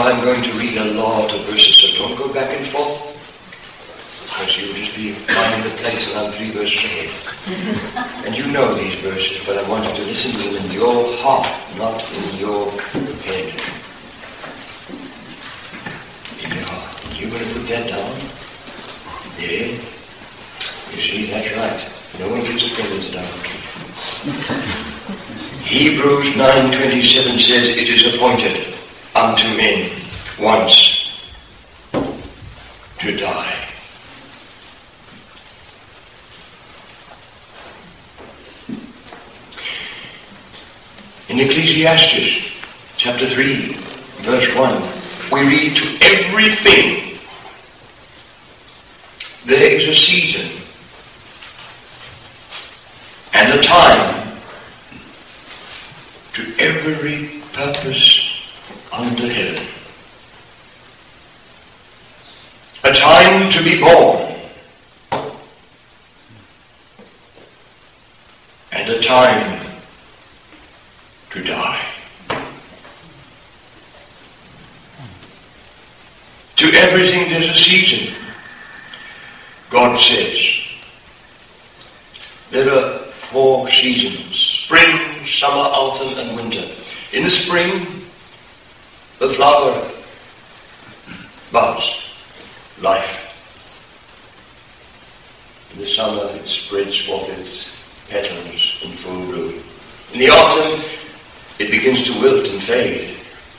I'm going to read a lot of verses, so don't go back and forth, because you'll just be finding the place around 3 verses ahead. And you know these verses, but I want you to listen to them in your heart, not in your head. In your heart. You're going to put that down? Yeah. You see, that's right. No one gets offended down. Hebrews 9:27 says, it is appointed unto men once to die. In Ecclesiastes chapter 3, verse 1, we read, to everything there is a season and a time, to every purpose under heaven. A time to be born, and a time to die. To everything there's a season. God says there are 4 seasons: spring, summer, autumn, and winter. In the spring, the flower buds, life. In the summer, it spreads forth its petals in full bloom. In the autumn, it begins to wilt and fade.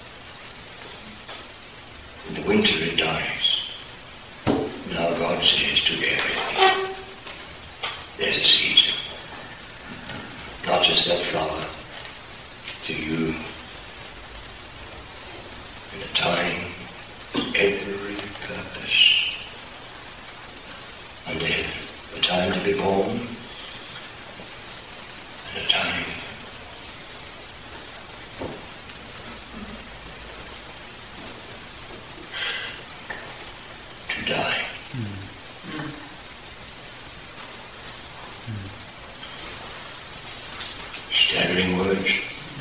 In the winter, it dies. Now God says to everything, there's a season. Not just that flower, to you. In a time, every purpose under heaven. A time to be born, and a time to die. Staggering words.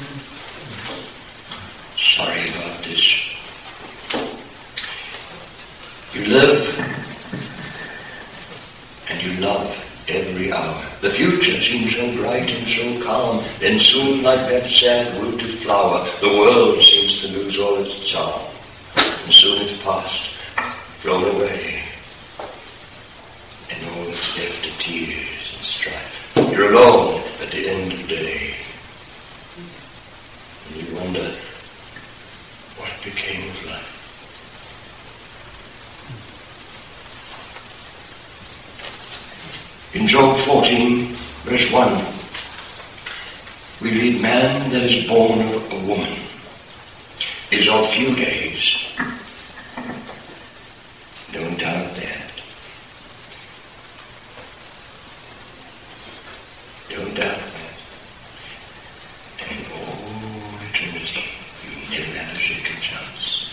Sorry about this. You live and you love every hour. The future seems so bright and so calm, then soon, like that sad wilted flower, the world seems to lose all its charm, and soon it's past, flown away, and all that's left are tears and strife. You're alone at the end of the day, and you wonder what became of life. In Job 14, verse 1, we read, man that is born of a woman is of few days. Don't doubt that. Don't doubt that. And in all eternity, you never have a second chance.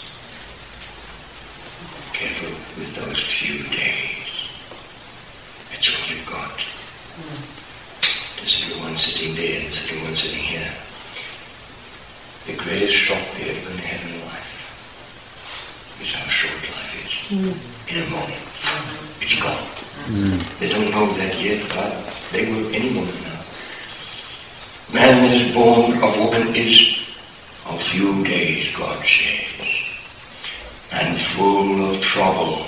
Careful with those few days. That's all you've got. There's little one sitting there and there's little one sitting here. The greatest shock we ever going to have in life is how short life is. In a moment, it's gone. They don't know that yet, but they will any moment now. Man that is born of woman is of few days, God says, and full of trouble.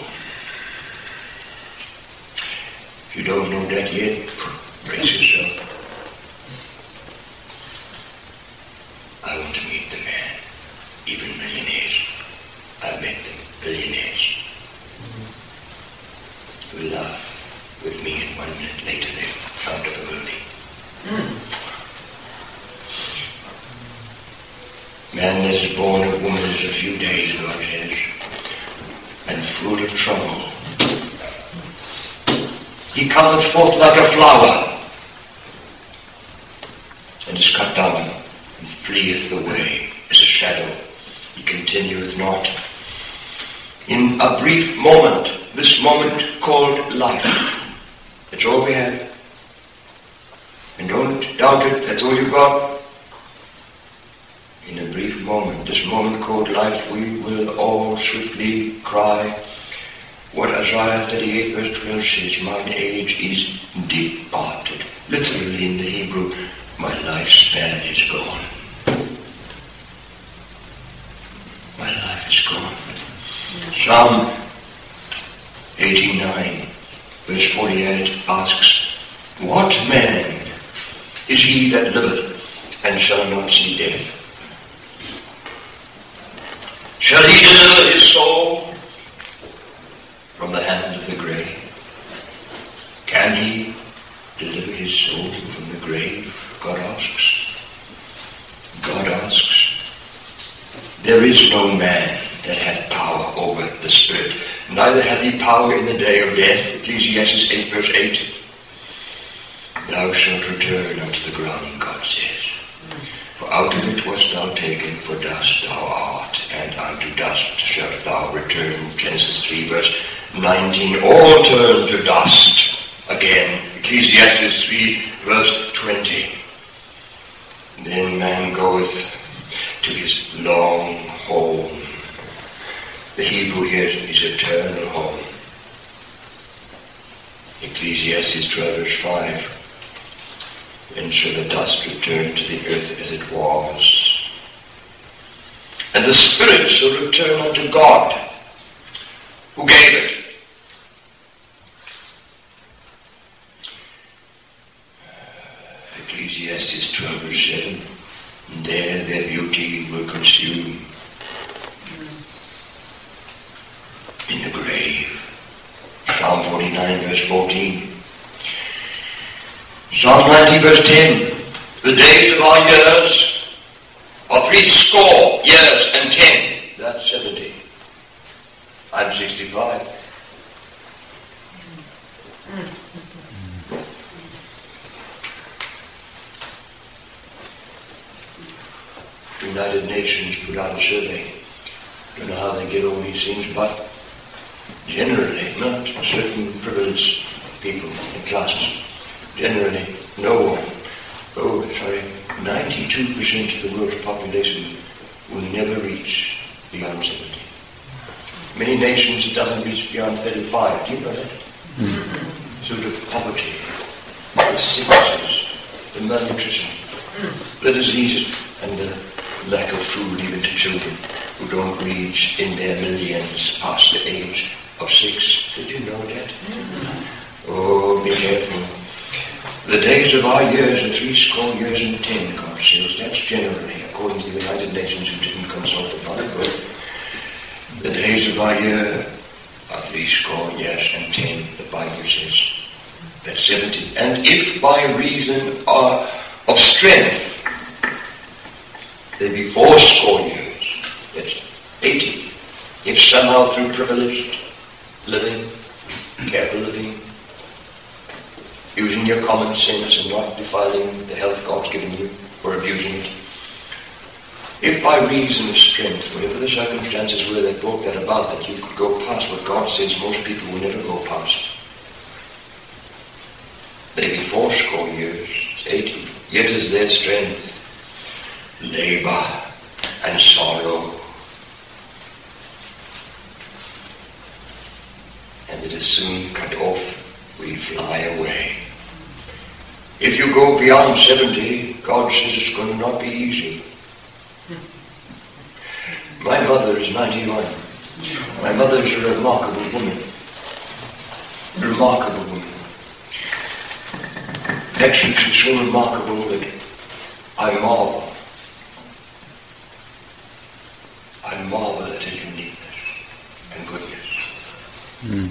If you don't know that yet, brace yourself. I want to meet the man, even millionaires. I've met them, billionaires, who laugh with me and 1 minute later they're found up early. Man that is born of woman is a few days, God says, and full of trouble. He cometh forth like a flower, and is cut down, and fleeth away as a shadow. He continueth not. In a brief moment, this moment called life, that's all we have. And don't doubt it, that's all you've got. In a brief moment, this moment called life, we will all swiftly cry what Isaiah 38 verse 12 says, mine age is departed. Literally in the Hebrew, my lifespan is gone. My life is gone. Psalm 89 verse 48 asks, what man is he that liveth and shall not see death? Shall he deliver his soul from the hand of the grave? Can he deliver his soul from the grave? God asks. God asks. There is no man that hath power over the spirit, neither hath he power in the day of death. Ecclesiastes 8 verse 8. Thou shalt return unto the ground, God says. For out of it wast thou taken, for dust thou art, and unto dust shalt thou return. Genesis 3 verse 19. All turn to dust again. Ecclesiastes 3 verse 20. Then man goeth to his long home. The Hebrew here is eternal home. Ecclesiastes 12 verse 5. Then shall the dust return to the earth as it was, and the spirit shall return unto God, who gave it. Ecclesiastes 12 verse 7. And there their beauty will consume in the grave. Psalm 49 verse 14. Psalm 90 verse 10. The days of our years are 60 years and 10. That's 70. I'm 65. United Nations put out a survey. Don't know how they get all these things, but generally, not certain privileged people and classes. Generally, no one, 92% of the world's population will never reach beyond 70. Many nations it doesn't reach beyond 35. Do you know that? So the poverty, the sicknesses, the malnutrition, the diseases, and the lack of food even to children who don't reach in their millions past the age of 6. Did you know that? Oh, be careful. The days of our years are 60 years and 10, God says. That's generally, according to the United Nations, who didn't consult the Bible. The days of our year are 60 years and 10, the Bible says. That's 70. And if by reason of strength they be 80 years, that's 80. If somehow through privileged living, careful living, using your common sense and not defiling the health God's given you or abusing it. If by reason of strength, whatever the circumstances were that brought that about, that you could go past what God says most people will never go past. They be 80 years, 80. Yet is their strength labor and sorrow. And it is soon cut off, we fly away. If you go beyond 70, God says it's going to not be easy. My mother is 91. My mother is a remarkable woman. Remarkable woman. Actually, she's so remarkable that I marvel. I marvel at her uniqueness and goodness.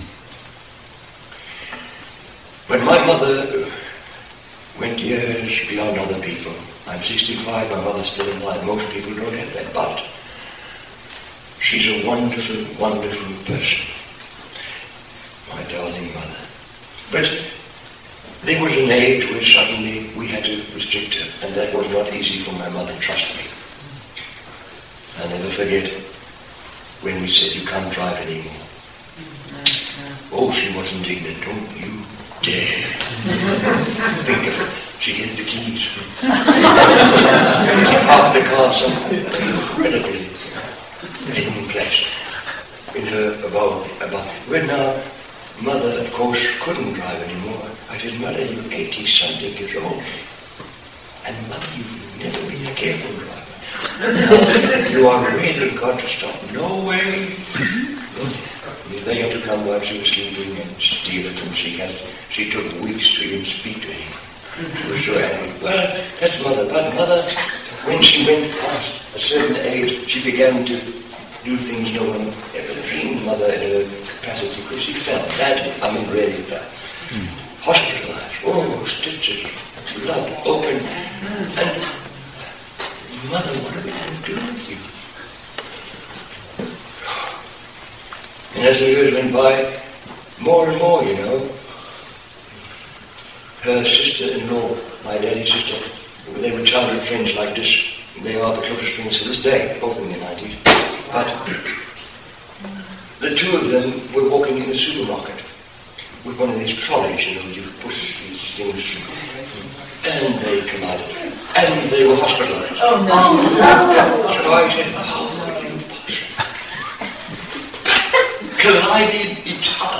When my mother went years beyond other people, I'm 65, my mother's still alive. Most people don't have that, but she's a wonderful, wonderful person. My darling mother. But there was an age where suddenly we had to restrict her, and that was not easy for my mother, trust me. I'll never forget when we said, you can't drive anymore. Oh, she was indignant. Don't you dare. Think of it. She hid the keys. She parked the car somewhere incredibly hidden place in her above. When our mother, of course, couldn't drive anymore, I said, Mother, you're 80-something years old. And Mother, you've never been a careful driver. You are really got to stop. No way. They had to come while she was sleeping and steal it, and she took weeks to even speak to him. She was so angry. Well, that's Mother. But Mother, when she went past a certain age, she began to do things no one ever dreamed, Mother, in her capacity, because she fell badly. I mean, really bad. Hospitalized. Oh, stitches, blood, open. And Mother, what are we going to do with you? And as the years went by, more and more, her sister-in-law, my daddy's sister, they were childhood friends like this. They are the closest friends to this day, both in the 90s. But the two of them were walking in the supermarket with one of these trolleys, you push these things through. And they collided. And they were hospitalized. Oh, no. So I said, how could you possibly colliding each other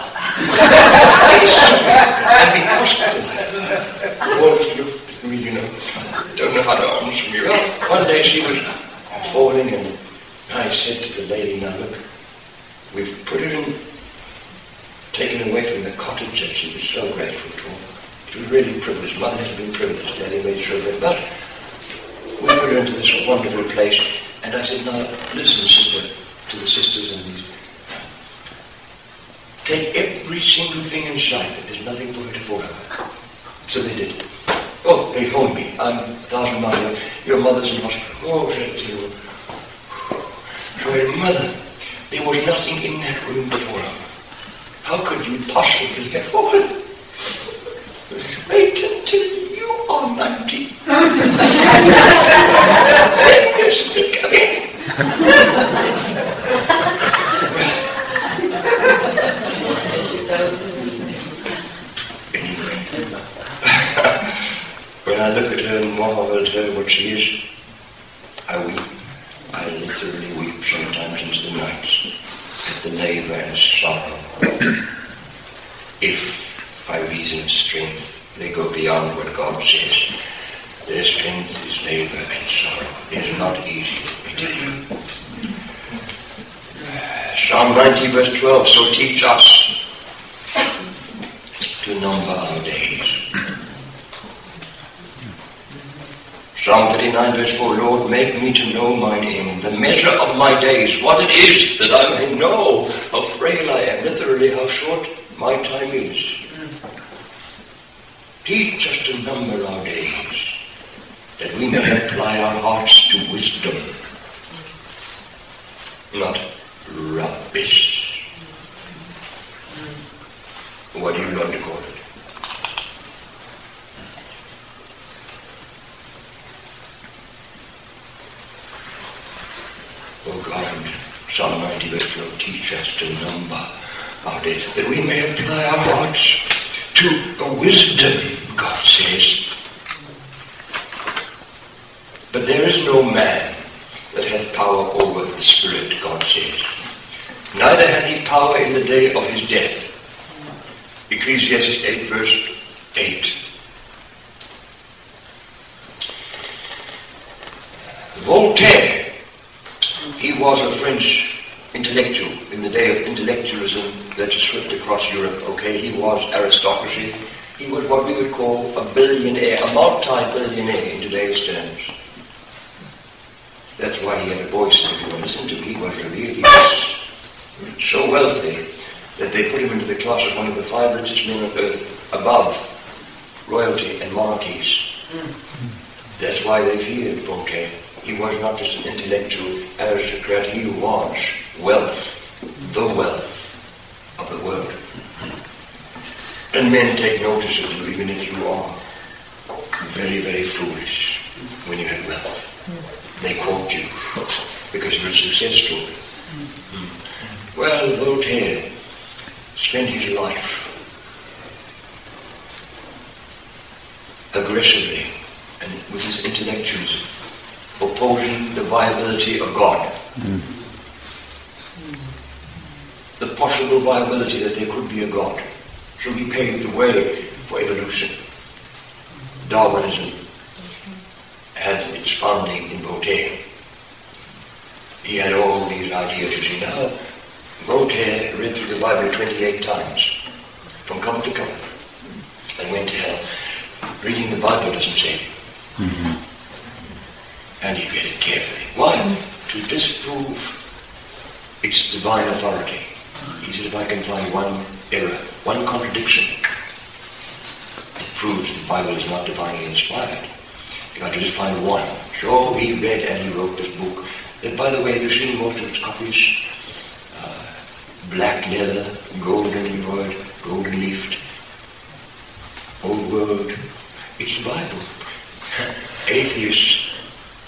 and be hospitalized? The words looked at me, don't know how to answer me. Well, one day she was falling, and I said to the lady, now look, we've put her in, taken away from the cottage that she was so grateful to. She was really privileged. Mother has been privileged. Daddy made sure of it. But we put her into this wonderful place, and I said, now listen, sister, to the sisters and these. Take every single thing in sight, but there's nothing for her to fall over. So they did. Oh, they phoned me. I'm 1,000 miles away. Your mother's in hospital. Oh, said to so I said, Mother, there was nothing in that room to fall over. How could you possibly have fallen? Wait until you are 90. Then you speak again. When I look at her and marvel at her, what she is, I weep. I literally weep sometimes into the nights at the labour and sorrow. If, by reason of strength, they go beyond what God says, their strength is labour and sorrow. It is not easy, let me tell you. Psalm 90 verse 12, so teach us to number our days. Psalm 39 verse 4, Lord, make me to know mine end, the measure of my days, what it is, that I may know how frail I am, literally how short my time is. Teach us to number our days, that we may apply our hearts to wisdom, not rubbish. What do you learn to call it? Oh God, Psalm 90 verse 12, teach us to number our days, that we may apply our hearts to a wisdom, God says. But there is no man that hath power over the Spirit, God says. Neither hath he power in the day of his death. Ecclesiastes 8 verse 8. Voltaire, he was a French intellectual in the day of intellectualism that just swept across Europe. Okay, he was aristocracy. He was what we would call a billionaire, a multi-billionaire in today's terms. That's why he had a voice that everyone listened to. He was revered. He was so wealthy that they put him into the class of one of the 5 richest men on earth, above royalty and monarchies. That's why they feared Voltaire. He was not just an intellectual aristocrat, he was wealth, the wealth of the world. And men take notice of you even if you are very, very foolish when you have wealth. They quote you because you're a success story. Well, Voltaire spent his life aggressively and with his intellectualism, opposing the viability of God. The possible viability that there could be a God. So he paved the way for evolution. Darwinism had its founding in Voltaire. He had all these ideas, you see. Now, Voltaire read through the Bible 28 times, from cover to cover, and went to hell. Reading the Bible doesn't save you. And he read it carefully. Why? To disprove its divine authority. He said, if I can find one error, one contradiction, it proves the Bible is not divinely inspired. If I can just find one. So he read and he wrote this book. That, by the way, have you seen most of its copies? Black leather, golden embroidered, golden leafed. Old world. It's the Bible. Atheists.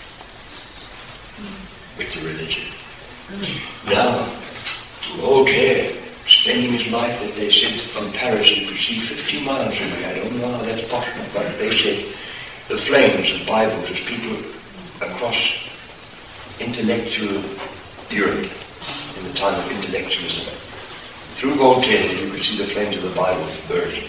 It's a religion. Now, Voltaire, spending his life, as they said, from Paris, he could see 50 miles away. I don't know how that's possible, but they said the flames of Bibles as people across intellectual Europe in the time of intellectualism. Through Voltaire, you could see the flames of the Bible burning.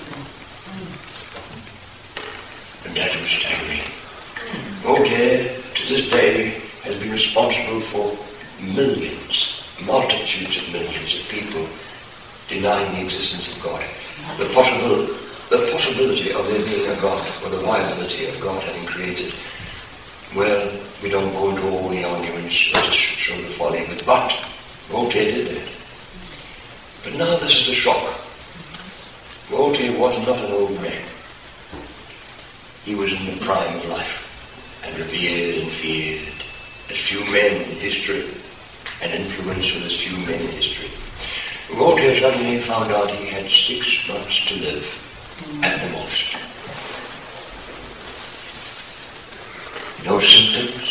And that was staggering. Voltaire, to this day, has been responsible for millions, multitudes of millions of people denying the existence of God. The possibility of there being a God, or the viability of God having created. Well, we don't go into all the arguments, let us show the folly of it, but Voltaire did that. But now this is the shock. Voltaire was not an old man. He was in the prime of life, and revered and feared as few men in history, and influential as few men in history. Voltaire suddenly found out he had 6 months to live, at the most. No symptoms.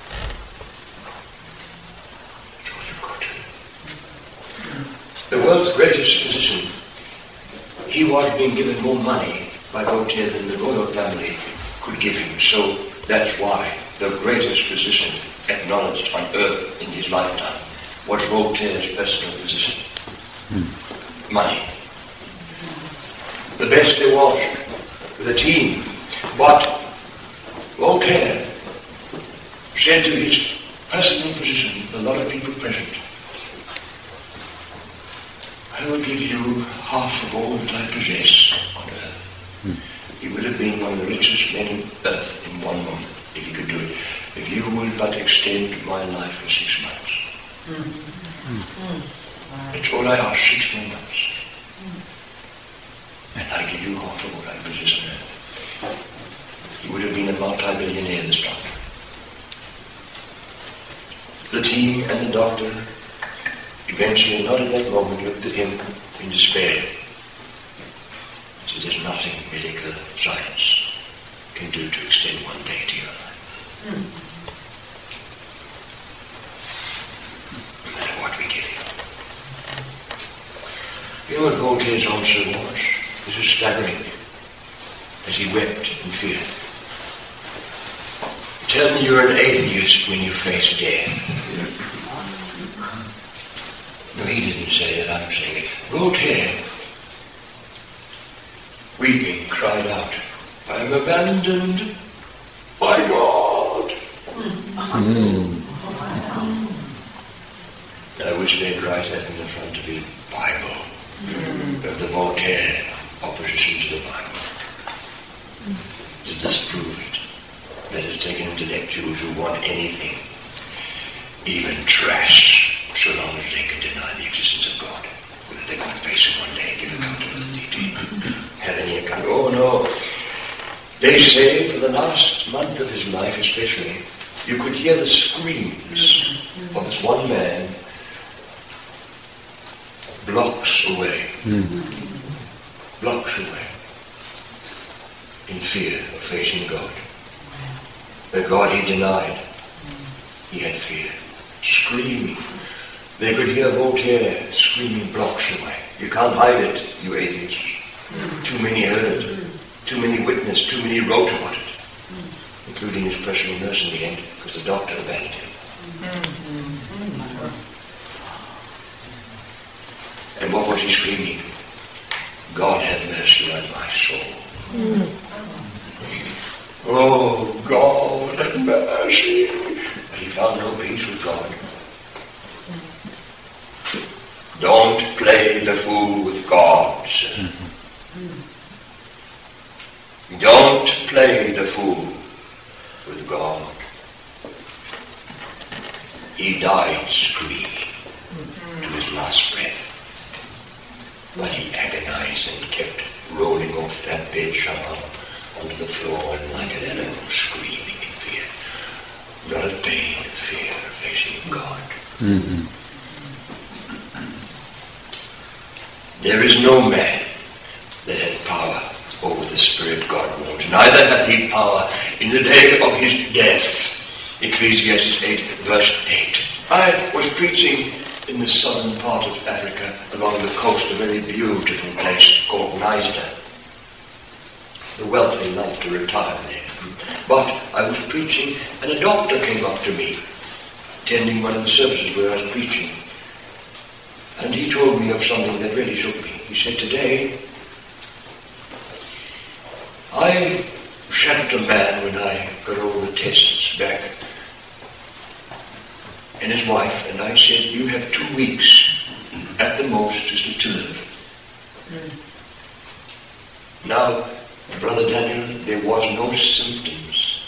That's all you've got. The world's greatest physician, he was being given more money by Voltaire than the royal family could give him. So that's why the greatest physician acknowledged on earth in his lifetime was Voltaire's personal physician. Money. The best there was, with a team. But Voltaire said to his personal physician, a lot of people present, I will give you half of all that I possess on earth. He would have been one of the richest men on earth in one moment, if he could do it. If you will but extend my life for 6 months. That's all I ask, 6 more months. And I give you half of what I possess on earth. He would have been a multi-billionaire this time. The team and the doctor eventually, not at that moment, looked at him in despair. So there's nothing medical science can do to extend one day to your life. No matter what we give you. You know what Voltaire's answer was? This is staggering, as he wept in fear. Tell me you're an atheist when you face death. No, he didn't say that, I'm saying it. Voltaire, weeping, cried out, I am abandoned by God. I wish they'd write that in the front of the Bible, of the Voltaire opposition to the Bible, to disprove it. Let us take intellectuals who want anything, even trash, so long as they can deny the existence of God, that they might face him one day and give accountability to him. Have any account? Oh no. They say for the last month of his life especially, you could hear the screams of this one man blocks away. Blocks away. In fear of facing God. The God he denied. He had fear. Screaming. They could hear Voltaire screaming blocks away. You can't hide it, you atheists. Too many heard it. Too many witnessed, too many wrote about it, including his personal nurse in the end, because the doctor abandoned him. And what was he screaming? God have mercy on my soul. Oh, God have mercy. But he found no peace with God. Don't play the fool with God, sir. Don't play the fool with God. He died screaming to his last breath. But he agonized and kept rolling off that bed somehow onto the floor and like an animal screaming in fear. Not of pain, of fear, of facing God. There is no man that hath power over the Spirit God wants. Neither hath he power in the day of his death. Ecclesiastes 8, verse 8. I was preaching in the southern part of Africa, along the coast, a very beautiful place called Knysna. The wealthy love to retire there. But I was preaching, and a doctor came up to me, attending one of the services where I was preaching. And he told me of something that really shook me. He said, today, I shot a man when I got all the tests back, and his wife, and I said, you have 2 weeks at the most to live. Now, Brother Daniel, there was no symptoms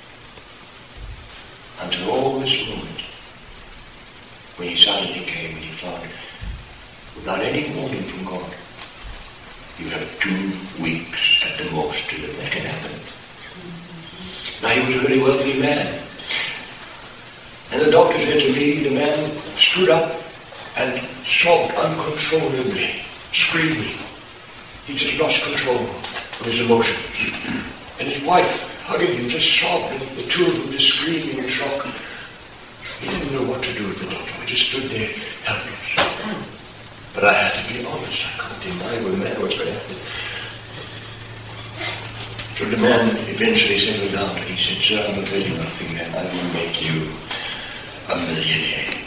until all this moment when he suddenly came and he found, without any warning from God, you have 2 weeks at the most to live. That can happen. Now, he was a very wealthy man. And the doctor said to me, the man stood up and sobbed uncontrollably, screaming. He just lost control of his emotions. And his wife, hugging him, just sobbed, and the two of them just screaming in shock. He didn't know what to do with the doctor. He just stood there helpless. But I had to be honest. I can't deny what man was going to happen. So the man eventually settled down and he said, sir, I'm a very wealthy man. I will make you a millionaire.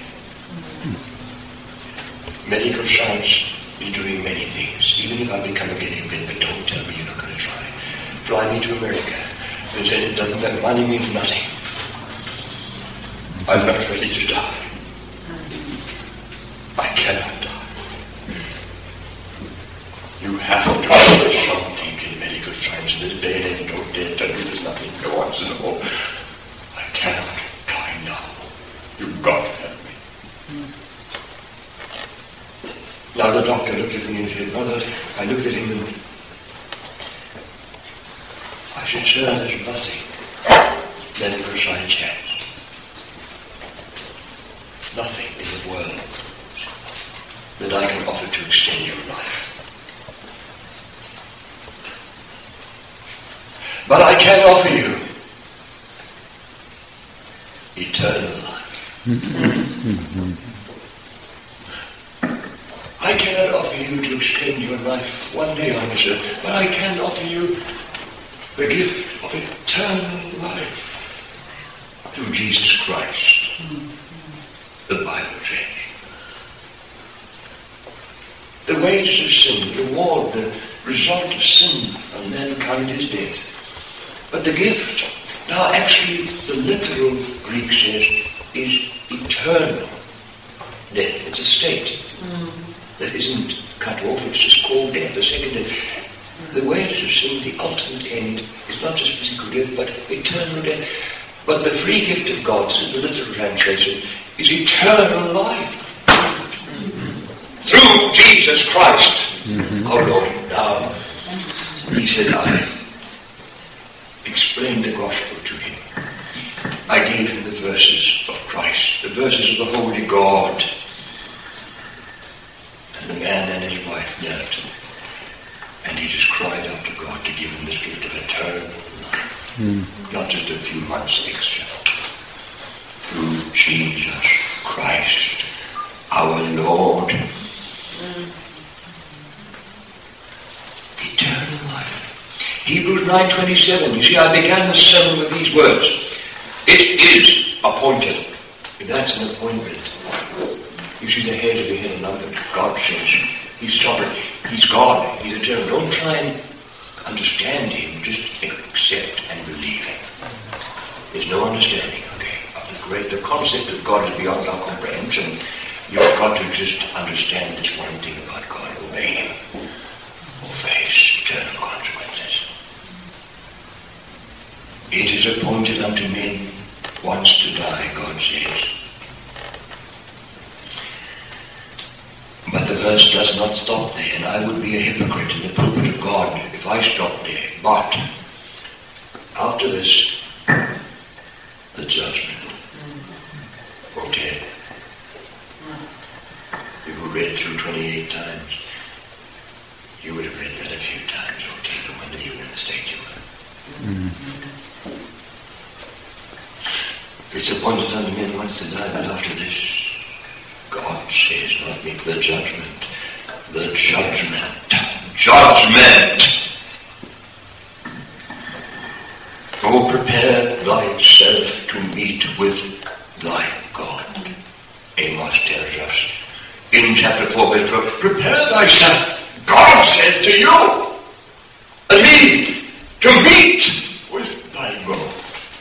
Medical science is doing many things. Even if I become a guinea pig, but don't tell me you're not going to try. Fly me to America. They said it doesn't matter. Money means nothing. I'm not ready to die. I cannot die. You have to do something in medical science in this day and age. Don't dare tell me there's nothing. No answer at all. I cannot die now. You've got to help me. Now the doctor looked at me and said, brother, I looked at him and I said, sir, there's nothing medical science has. Nothing in the world that I can offer to extend your life. But I can offer you eternal life. I cannot offer you to extend your life one day on this earth, but I can offer you the gift of eternal life through Jesus Christ, the Bible says. The wages of sin, the reward, the result of sin on mankind is death. But the gift, now actually the literal Greek says, is eternal death. It's a state that isn't cut off, it's just called death, the second death. The wages of sin, the ultimate end, is not just physical death, but eternal death. But the free gift of God, says the literal translation, is eternal life. Through Jesus Christ, our Lord. Now, he said, I explained the gospel to him. I gave him the verses of Christ, the verses of the Holy God. And the man and his wife knelt. And he just cried out to God to give him this gift of eternal life. Not just a few months extra. Through Jesus Christ, our Lord. Eternal life. Hebrews 9:27. You see, I began the sermon with these words. It is appointed. If that's an appointment, you see the hairs of your head are numbered. God says he's sovereign. He's God. He's eternal. Don't try and understand him. Just accept and believe him. There's no understanding, okay? The concept of God is beyond our comprehension. You've got to just understand this one thing about God. Obey him or face eternal consequences. It is appointed unto men once to die, God says. But the verse does not stop there, and I would be a hypocrite in the pulpit of God if I stopped there. But after this, the judgment. Okay. You read through 28 times. You would have read that a few times, okay, no wonder you were in the state you were. It's appointed unto men once to die, but after this, God says, not me, the judgment. The judgment. Judgment! Oh, prepare thyself to meet with thy God. Amos tells us in chapter 4, verse 12, prepare thyself, God says to you and me, to meet with thy God.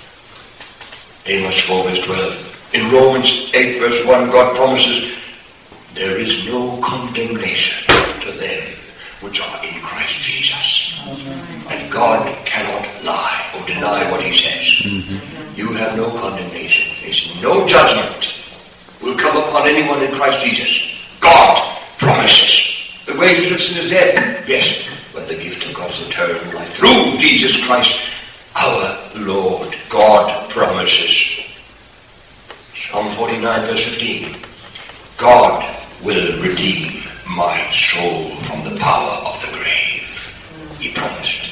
Amos 4, verse 12. In Romans 8, verse 1, God promises, there is no condemnation to them which are in Christ Jesus. And God cannot lie or deny what he says. You have no condemnation. There's no judgment will come upon anyone in Christ Jesus. God promises. The wages of sin is death. Yes, but the gift of God is eternal life through Jesus Christ our Lord. God promises. Psalm 49, verse 15. God will redeem my soul from the power of the grave. He promised.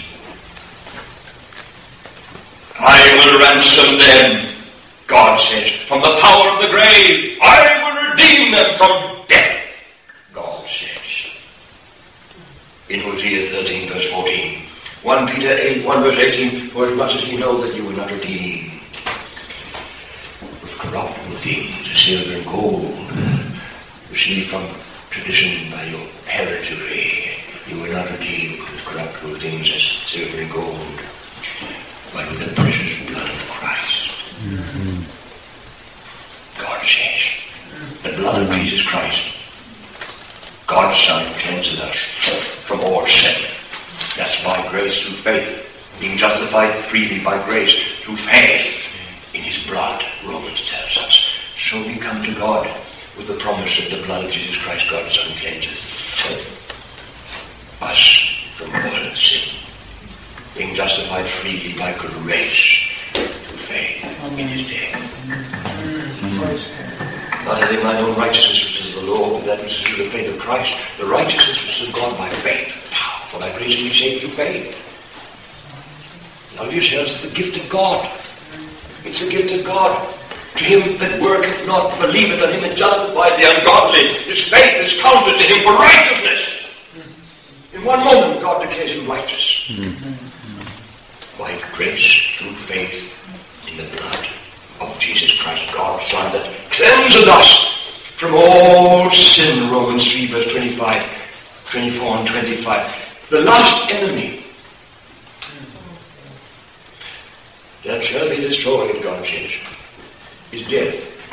I will ransom them, God says, from the power of the grave. I will redeem them from death, God says. In Hosea 13, verse 14. 1 Peter 8, 1 verse 18, for as much as ye know that you were not redeemed with corruptible things, silver and gold, received from tradition by your hereditary. You were not redeemed with corruptible things as silver and gold, but with the precious blood of Christ. God says, the blood of Jesus Christ, God's Son, cleanses us from all sin. That's by grace through faith, being justified freely by grace through faith in his blood, Romans tells us. So we come to God with the promise that the blood of Jesus Christ, God's Son, cleanses us from all sin, being justified freely by grace through faith in his death. Not having mine own righteousness, which is the law, but that which is through the faith of Christ, the righteousness which is of God by faith. For by grace you be saved through faith. Love yourselves is the gift of God. It's the gift of God. To him that worketh not, believeth on him that justified the ungodly. His faith is counted to him for righteousness. In one moment, God declares him righteous. By grace through faith in the blood of Jesus Christ, God's Son, that cleanses us from all sin. Romans 3, verse 25, 24 and 25. The last enemy that shall be destroyed, God says, is death.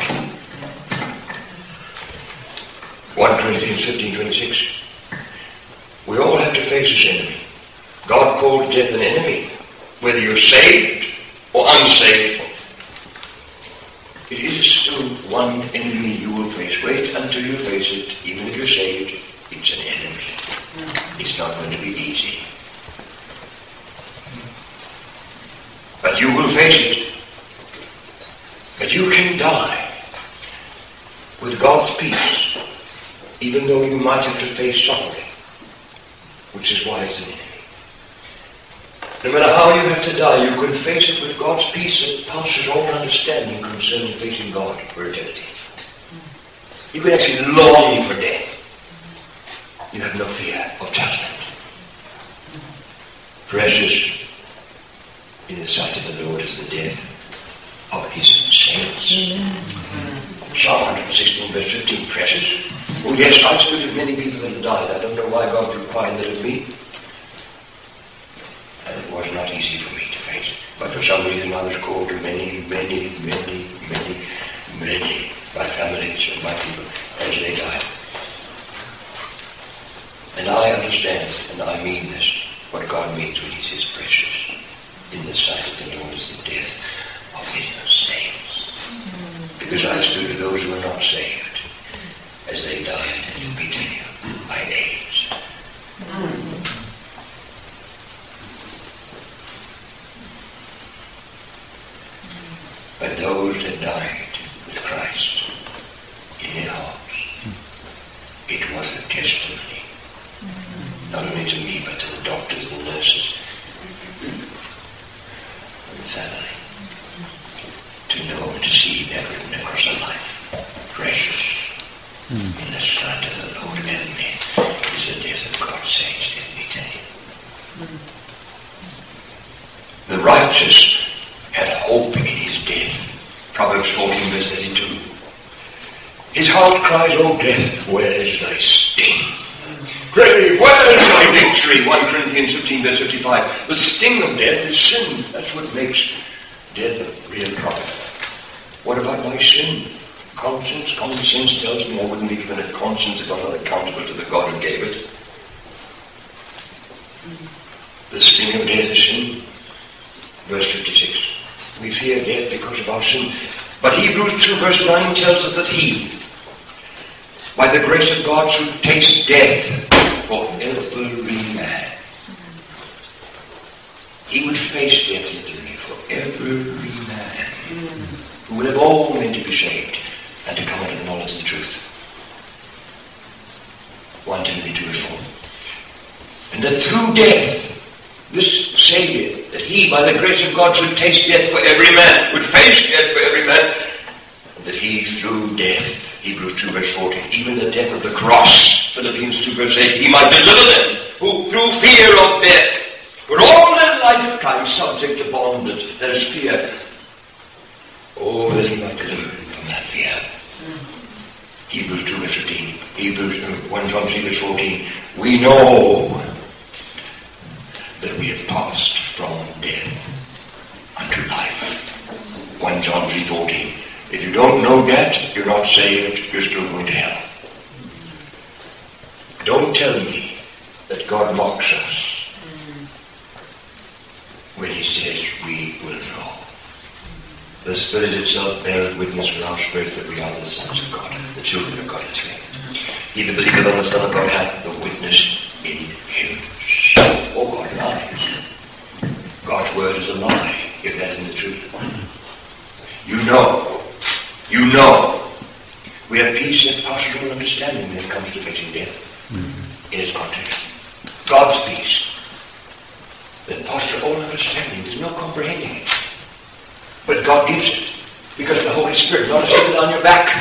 1 Corinthians 15, 26. We all have to face this enemy. God calls death an enemy, whether you're saved or unsaved. It is still one enemy you will face. Wait until you face it. Even if you're saved, it's an enemy. It's not going to be easy. But you will face it. But you can die with God's peace, even though you might have to face suffering, which is why it's an enemy. No matter how you have to die, you can face it with God's peace that passes all understanding concerning facing God for eternity. You can actually long for death. You have no fear of judgment. Precious in the sight of the Lord is the death of his saints. Psalm 116 verse 15, precious. Oh yes, I've stood with many people that have died. I don't know why God required that of me. And it was not easy for me to face. But for some reason I was called to many, my families and my people as they died. And I understand, and I mean this, what God means when he says precious. In the sight of the Lord is the death of his saints. Because I stood with those who were not saved as they died, and let me tell you, by AIDS. But those that died with Christ in their hearts, it was a testimony, not only to me, but to the doctors and nurses and the family, to know and to see that written across a life, precious in the sight of the Lord and men is the death of God's saints, let me tell you. The righteous had hope in his death. Proverbs 14 verse 32. His heart cries, O death, where is thy sting? Grave, where is thy victory? 1 Corinthians 15 verse 55. The sting of death is sin. That's what makes death a real problem. What about my sin? Conscience? Common sense tells me I wouldn't be given a conscience if I'm not accountable to the God who gave it. The sting of death is sin. Verse 56. We fear death because of our sin. But Hebrews 2 verse 9 tells us that he, by the grace of God, should taste death for every man. He would face death literally for every man who will have all men to be saved and to come unto the knowledge of the truth. 1 Timothy 2 verse 4. And that through death, this Savior, that he, by the grace of God, should taste death for every man, would face death for every man, and that he, through death, Hebrews 2 verse 14, even the death of the cross, Philippians 2 verse 8, he might deliver them who, through fear of death, were all their lifetime subject to bondage, that is fear. Oh, that he might deliver them from that fear. Hebrews 2 verse 15, 1 John 3 verse 14, we know that we have passed from death unto life. 1 John 3:14. If you don't know that, you're not saved, you're still going to hell. Don't tell me that God mocks us when he says we will know. The Spirit itself bears witness with our spirit that we are the sons of God, the children of God. He that believeth on the Son of God hath the witness in him. Oh, God lies. God's word is a lie, if that isn't the truth. You know. We have peace that passes all understanding when it comes to facing death in its context. God's peace that passes all understanding. There's no comprehending it. But God gives it because of the Holy Spirit, not a sit on your back.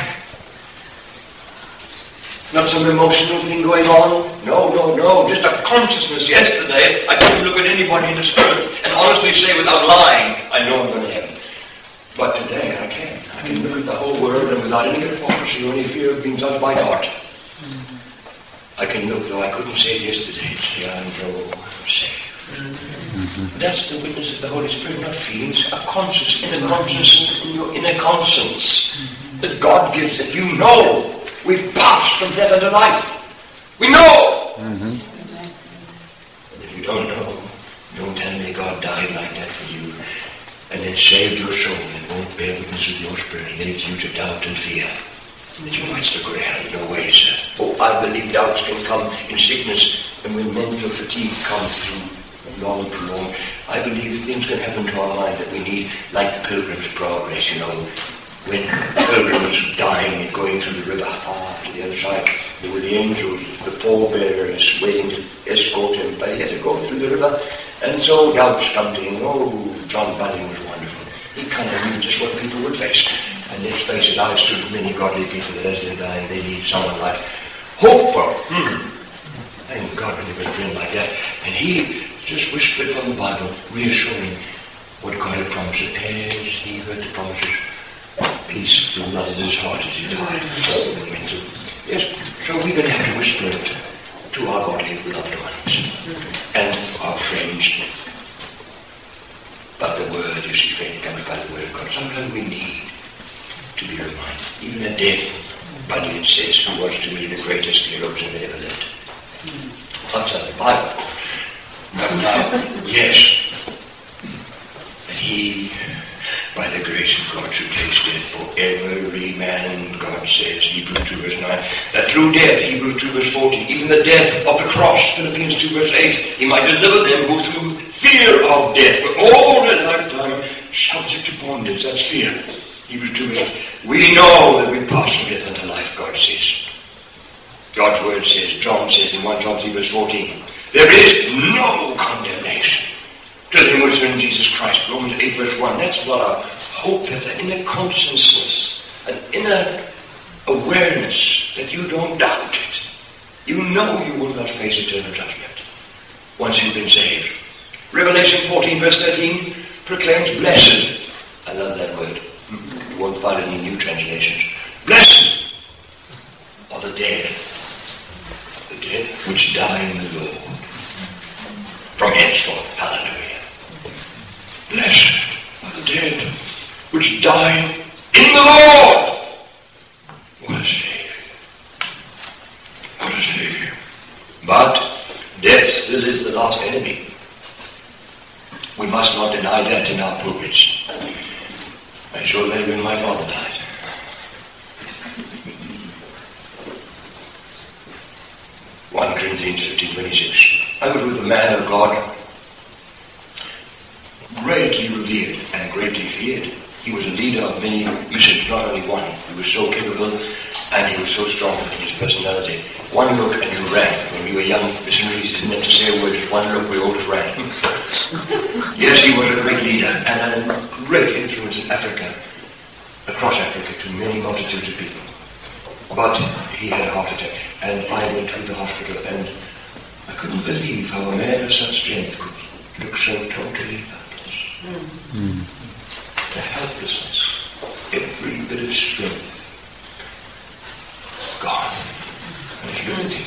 Not some emotional thing going on. No. Just a consciousness. Yesterday, I couldn't look at anybody in this earth and honestly say without lying, I know I'm going to heaven. But today, I can. I can look at the whole world and without any hypocrisy or any fear of being judged by God. I can look, though I couldn't say it yesterday, and say, I know I'm saved. That's the witness of the Holy Spirit, not feelings. A conscience, inner conscience, in your inner conscience that God gives, that you know. We've passed from death unto life. We know. And if you don't know, don't tell me God died like that for you and then saved your soul and won't bear witness with your spirit and leads you to doubt and fear that you might still go to hell. No way, sir. Oh, I believe doubts can come in sickness and when mental fatigue comes through long prolonged. I believe things can happen to our mind that we need, like the Pilgrim's Progress, when pilgrims dying and going through the river to the other side, there were the angels, the pallbearers waiting to escort him, but he had to go through the river. And so doubts come to him. Oh, John Bunyan was wonderful. He kind of knew just what people would face. And let's face it, I've stood with many godly people that as they die, they need someone like hopeful. Thank God when you have a friend like that. And he just whispered from the Bible, reassuring what God had promised. And as he heard the promises, peace flooded his heart as he died. Yes, so we're going to have to whisper it to our godly loved ones and our friends. But the word, you see, faith comes by the word of God. Sometimes we need to be reminded. Even at death, Bunyan says, who was to me the greatest theologian that ever lived. Outside the Bible. But now, yes, that he, by the grace of God, should taste death for every man, God says, Hebrews 2 verse 9, that through death, Hebrews 2 verse 14, even the death of the cross, Philippians 2 verse 8, he might deliver them who through fear of death were all their lifetime subject to bondage. That's fear. Hebrews 2 verse 8. We know that we pass from death unto life, God says. God's word says, John says in 1 John 3 verse 14, there is no condemnation to them which are in Jesus Christ. Romans 8 verse 1. That's not a hope, that's an inner consciousness, an inner awareness that you don't doubt it. You know you will not face eternal judgment once you've been saved. Revelation 14 verse 13 proclaims blessed. I love that word. You won't find it in new translations. Blessed are the dead which die in the Lord from henceforth. Hallelujah. Blessed are the dead which die in the Lord. What a Savior. What a Savior. But death still is the last enemy. We must not deny that in our pulpits. I saw that when my father died. Corinthians 15:26. I was with a man of God, greatly revered and greatly feared. He was a leader of many missions, not only one. He was so capable and he was so strong in his personality. One look and you ran. When we were young missionaries, he didn't have to say a word. Just one look, we all just ran. Yes, he was a great leader and a great influence in Africa, across Africa, to many multitudes of people. But he had a heart attack, and I went to the hospital, and I couldn't believe how a man of such strength could look so totally helpless. The helplessness, every bit of strength gone. And if you looked at him,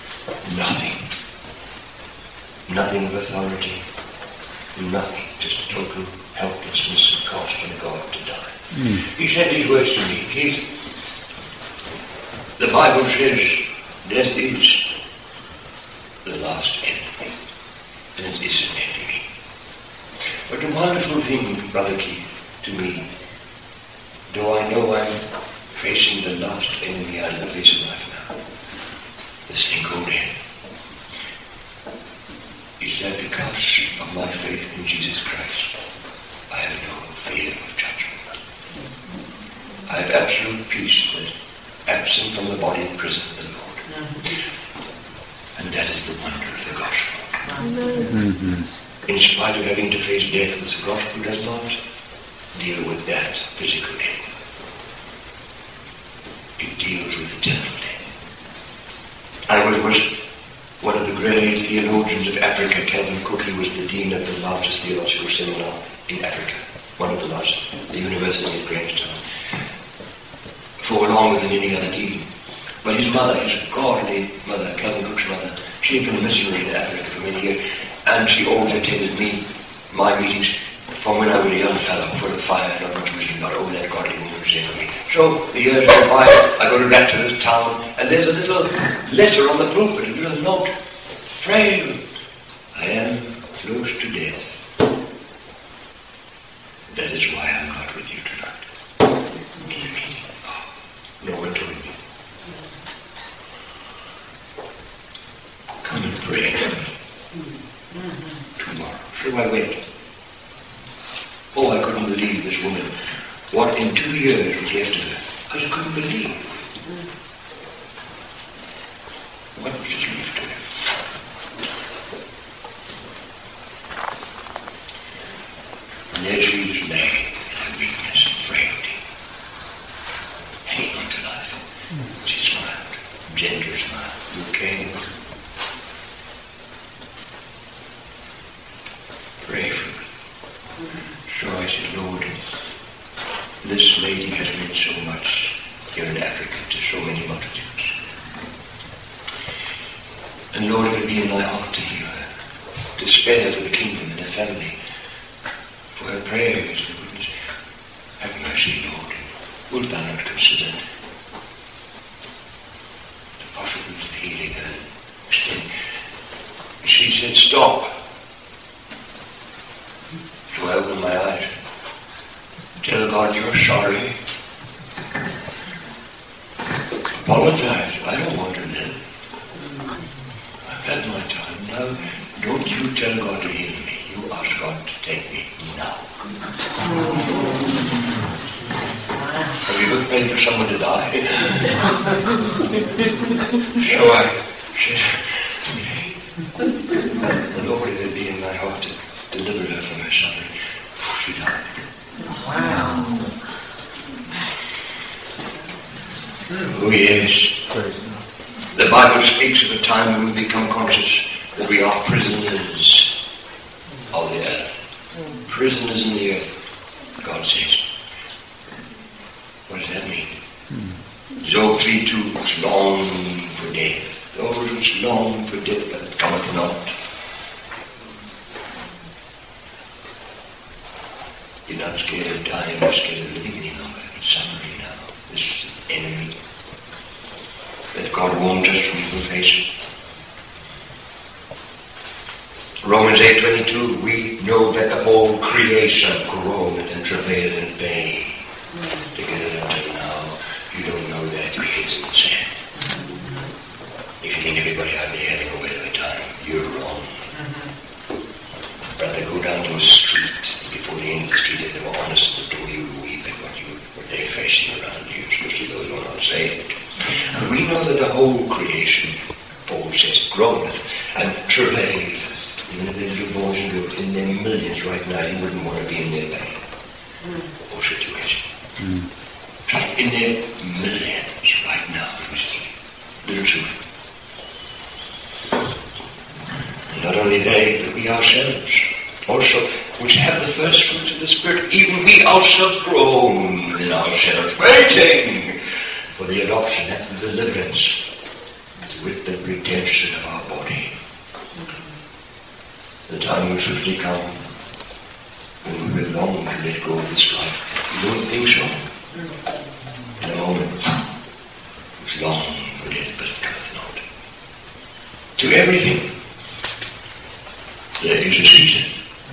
nothing of authority, nothing, just total helplessness and costing God to die. He said these words to me, Keith, the Bible says death is the last enemy, and it is an enemy. But the wonderful thing, Brother Keith, to me, though I know I'm facing the last enemy out of the face of life now, this thing called death, is that because of my faith in Jesus Christ, I have no fear of judgment. I have absolute peace that absent from the body in prison of the Lord. And that is the wonder of the gospel. In spite of having to face death, the gospel does not deal with that physical death. It deals with eternal death. I was one of the great theologians of Africa, Calvin Cook. He was the dean of the largest theological seminar in Africa, one of the largest, the University of Grahamstown, for longer than any other dean. But his mother, his godly mother, Calvin Cook's mother, she had been a missionary in Africa for many years, and she always attended my meetings from when I was a young fellow, full of fire, not much wisdom, not all that godly woman was there for me. So the years go by, I go back to this town, and there's a little letter on the pulpit, a little note, frail, I am close to death. That is why I'm not with you tonight. In the meeting. No one told me. Come and pray tomorrow. So I went. Oh, I couldn't believe this woman. What in 2 years was left of her. I just couldn't believe. What was just left of her? And there she just lay in her weakness and frailty, hanging on to life. She smiled, gentle smile. You came, Lord, this lady has meant so much here in Africa to so many multitudes. And Lord, it would be in thy heart to hear her, to spare her for the kingdom and her family, for her prayers. Have mercy, Lord. Wilt thou not consider the possibility of healing her? She said, stop. So I opened my eyes. Tell God you're sorry. Apologize. I don't want to live. I've had my time. Now, don't you tell God to heal me. You ask God to take me now. Have you looked ready for someone to die? So I said, the Lord, if it be in my heart to deliver her from her suffering. She died. Wow. Oh yes. The Bible speaks of a time when we become conscious that we are prisoners of the earth. Prisoners in the earth, God says. What does that mean? Job 3:2, which long for death. Those which long for death, but it cometh not. You're not scared of dying, you're scared of living any longer. It's suffering now. This is the enemy that God warned us from evil faces. Romans 8:22, we know that the whole creation groaneth and travaileth in pain together until now. You don't know that, you're heads in the sand. If you think everybody out there having a whale of a time, you're wrong. Rather go down to a street, before the end of the street, if they were honest at the door, you would weep at what they're facing around you, especially those who are not saved. And we know that the whole creation, Paul says, groaneth and travaileth. Even if there's little boys and girls in their millions right now, you wouldn't want to be in their pain or situation. Just in their millions right now, little children. And not only they, but we ourselves also, which have the first fruits of the Spirit, even we ourselves groan within ourselves, waiting for the adoption, that's the deliverance, with the redemption of our body. The time will swiftly come when we will long to let go of this life. You don't think so? In a moment, it's long for death, but it cometh not. To everything, there is a season.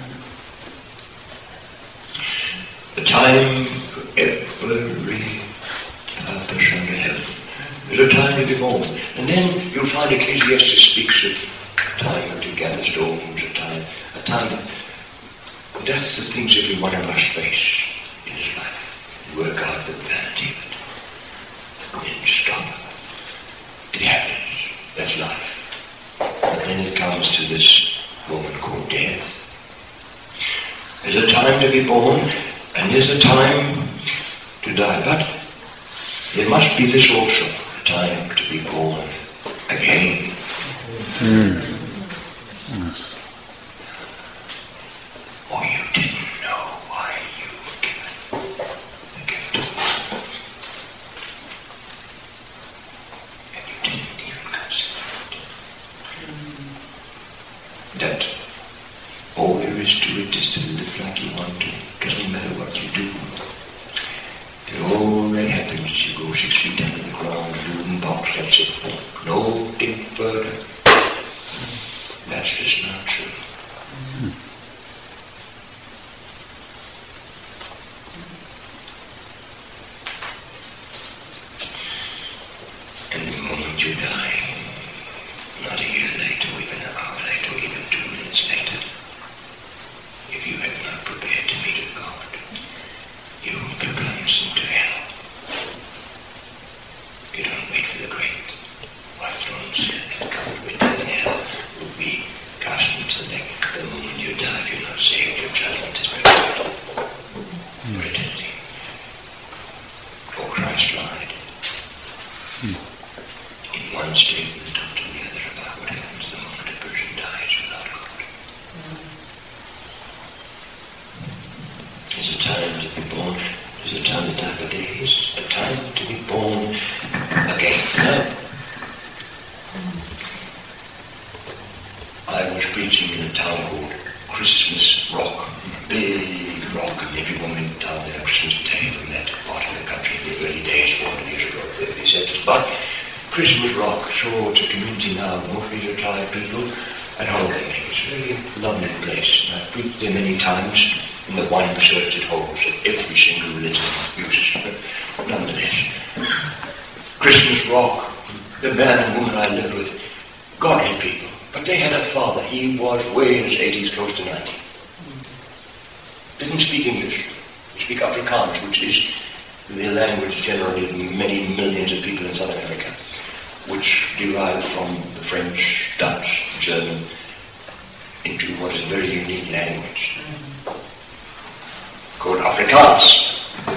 The time for every purpose under heaven. There's a time to be born. And then you'll find Ecclesiastes speaks of time to gather stones, a time. That's the things every one of us face in his life. Work out the vanity of it. And stop. It happens. That's life. But then it comes to this moment called death. There's a time to be born, and there's a time to die. But there must be this also, a time to be born again. Yes. Or you didn't know why you were given the gift of life. And you didn't even consider it. That all there is to it is to live like you want to. Doesn't matter what you do. And all that happens is you go 6 feet under the ground, wooden box, that's it. No dig further. That's just not true. And the moment you die, not a year later, or even an hour later, or even 2 minutes later, if you have not prepared to meet with God, you will be plunged into hell. You don't wait for the great white throne and covered with death and hell will be cast into the lake. The moment you die, if you're not saved, your judgment is prepared for eternity. For Christ lied in one statement to the other about what happens the moment a person dies without God. There's a time town called Christmas Rock. Big rock. If you want me to tell their Christmas Day from that part of the country in the early days, 400 years ago, they said this. But Christmas Rock, so it's a community now, mostly retired people and holidaymakers. It's a very lovely place. I've preached there many times in the one church it holds that every single religion uses. But nonetheless, Christmas Rock, the man and woman I lived with, godly people. But they had a father. He was way in his 80s, close to 90. Didn't speak English. He speak Afrikaans, which is the language generally of many millions of people in South America, which derived from the French, Dutch, German, into what is a very unique language called Afrikaans.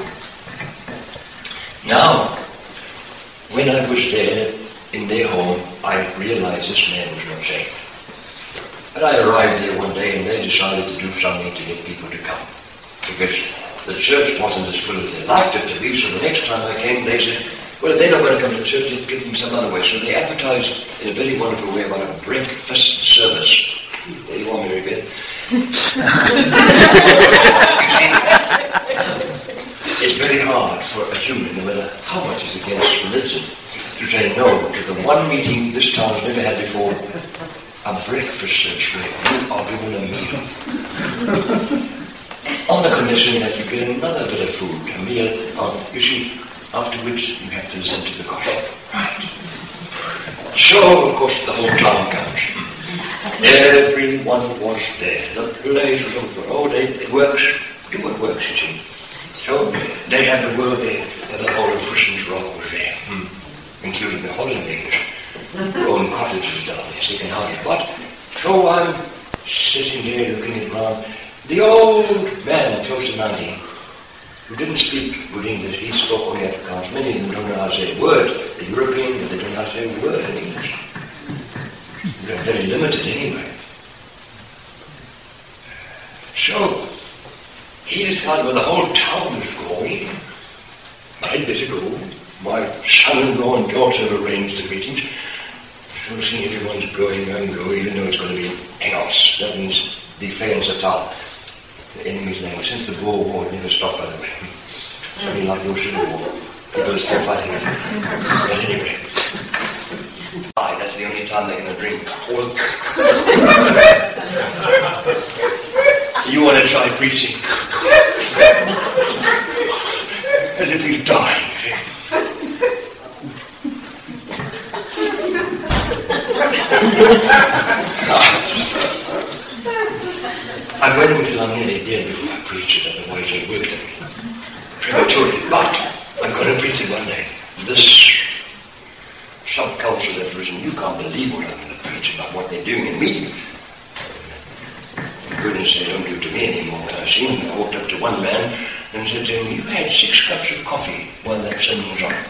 Now, when I was there in their home, I realized this man was not saved. But I arrived there one day and they decided to do something to get people to come. Because the church wasn't as full as they liked it to be, so the next time I came they said, well, if they're not going to come to church, let's give them some other way. So they advertised in a very wonderful way about a breakfast service. There you are, Mary Beth. It's very hard for a human, no matter how much is against religion, to say no to the one meeting this town's never had before, a breakfast service where you are given a meal. On the condition that you get another bit of food, a meal, you see, after which you have to listen to the gospel. Right. So, of course, the whole town comes. Everyone was there. The place was over. Oh, it works. Do what works, you see. So, they had the word there that the whole of Christmas Rock was there, including the holidaymakers, who own cottages down there, sick and hearted. But, so I'm sitting there looking around. The old man, close to 90, who didn't speak good English, he spoke only Afrikaans. Many of them don't know how to say a word. The European, but they don't know how to say a word in English. They're very limited anyway. So, he decided, well, the whole town is going. I'd better go. My son-in-law and daughter have arranged the meetings. So seeing everyone's going, even though it's going to be Engels. That means Defense Attack. The enemy's language. Since the Boer War, it never stopped, by the way. Something like the Civil War. People are still fighting it. But anyway. That's the only time they're going to drink. You want to try preaching? As if he's dying. I'm waiting until I'm nearly dead before I preach it, otherwise I will prematurely. But I'm going to preach it one day. This subculture that's risen, you can't believe what I'm going to preach about what they're doing in meetings. For goodness sake, they don't do it to me anymore. When I seen them, I walked up to one man and said to him, you had 6 cups of coffee while that sermon was on.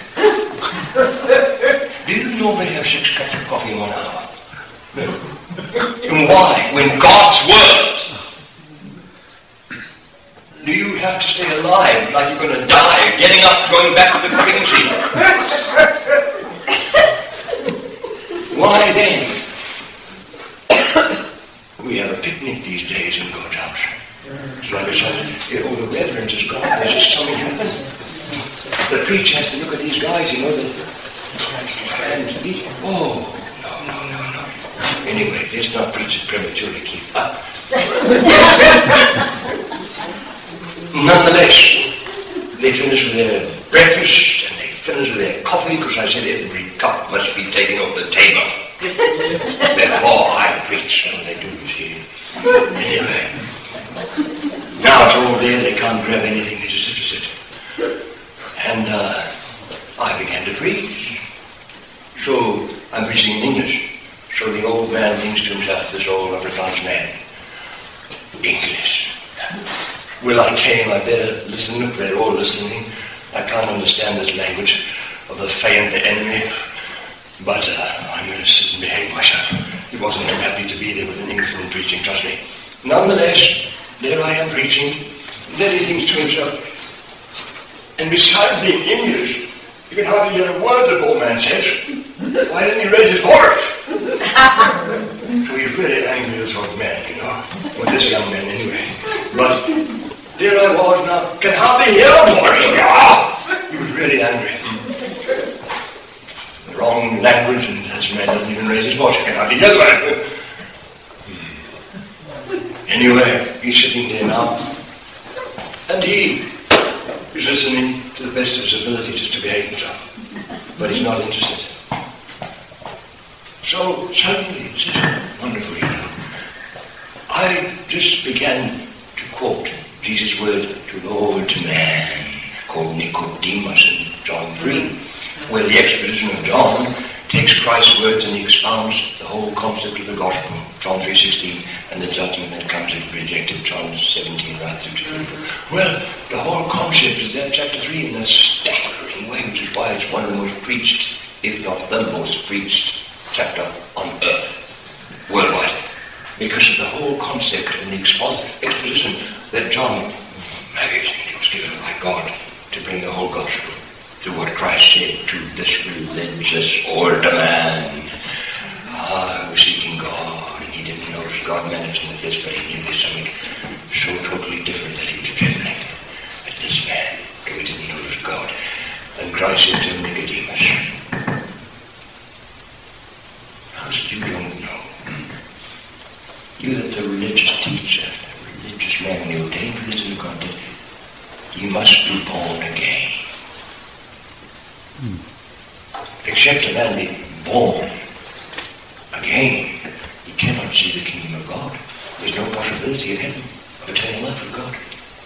Do you normally have 6 cups of coffee in 1 hour? No. And why? When God's word, do you have to stay alive like you're going to die, getting up, going back to the cooking machine? Why then? We have a picnic these days in God's house. It's like I said, all the reverence is gone. There's just something happened. The preacher has to look at these guys, you know, and eat. Oh, no. Anyway, let's not preach it prematurely, keep up. Nonetheless, they finish with their breakfast and they finish with their coffee, because I said every cup must be taken off the table before I preach. So they do, you see. Anyway, now it's all there, they can't grab anything, they just sit. And I began to preach. So I'm preaching in English. So the old man thinks to himself, this old Afrikaans man, English. Well, I came, I better listen. Look, they're all listening. I can't understand this language of the Fae and the enemy, but I'm going to sit and behave myself. He wasn't too happy to be there with an Englishman preaching, trust me. Nonetheless, there I am preaching, and then he thinks to himself, and besides being English, you can hardly hear a word the poor man says. Why didn't he raise his voice? So he's really angry with sort of man, you know. Well, this young man anyway. But there I was now, can I be here, boy? He was really angry. The wrong language, and this man doesn't even raise his voice. Can I be here? Anyway, he's sitting there now, and he is listening to the best of his ability just to behave himself. But he's not interested. So suddenly, this is wonderful, you know. I just began to quote Jesus' word to an old man called Nicodemus in John 3, where the exposition of John takes Christ's words and he expounds the whole concept of the gospel, John 3:16, and the judgment that comes if rejected, John 17, right through to 24. Well, the whole concept is there, chapter 3, in a staggering way, which is why it's one of the most preached, if not the most preached, chapter on earth, worldwide. Because of the whole concept and the exposition that John, amazingly, was given by God to bring the whole gospel to what Christ said to this religious old man. I was seeking God, and he didn't notice God managed in the flesh, but he knew there's something so totally different that he was trembling at this man, who didn't notice God. And Christ said to him, Nicodemus, how's it you don't know? You that's a religious teacher, a religious man, the ordained religion of God, you must be born again. Except a man be born again, he cannot see the kingdom of God. There's no possibility of heaven, of eternal life with God.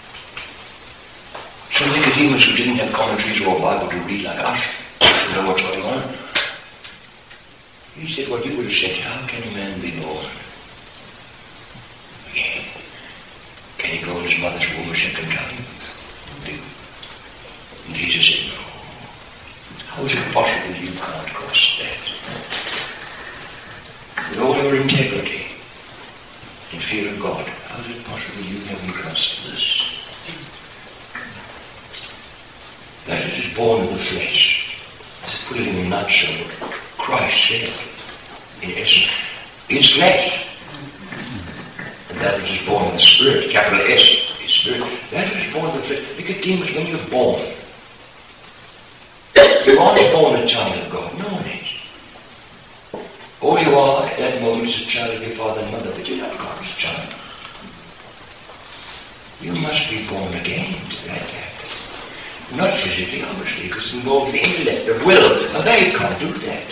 So Nicodemus, who didn't have commentaries or a Bible to read like us, to know what's going on, he said what you would have said, how can a man be born again? Can he go in his mother's womb a second time? And Jesus said, no. How is it possible you can't cross that? With all your integrity and fear of God, how is it possible you haven't crossed this? Lazarus is born of the flesh. To put it in a nutshell, what Christ said, in essence, is flesh. And Lazarus is born of the Spirit, capital S, is Spirit. Lazarus is born of the flesh. Nicodemus, when you're born, you aren't born a child of God. No one is. All you are at that moment is a child of your father and mother, but you're not God's child. You must be born again to that act. Not physically, obviously, because it involves the intellect, the will. A babe can't do that.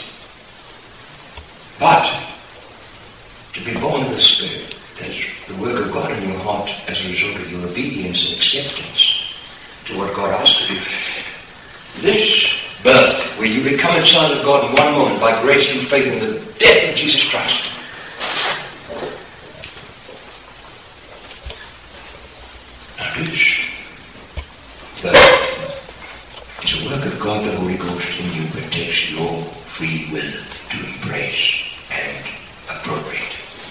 But to be born of the Spirit, that's the work of God in your heart as a result of your obedience and acceptance to what God asks of you. This birth, where you become a child of God in one moment by grace through faith in the death of Jesus Christ. Now this birth is a work of God, the Holy Ghost in you, but takes your free will to embrace and appropriate.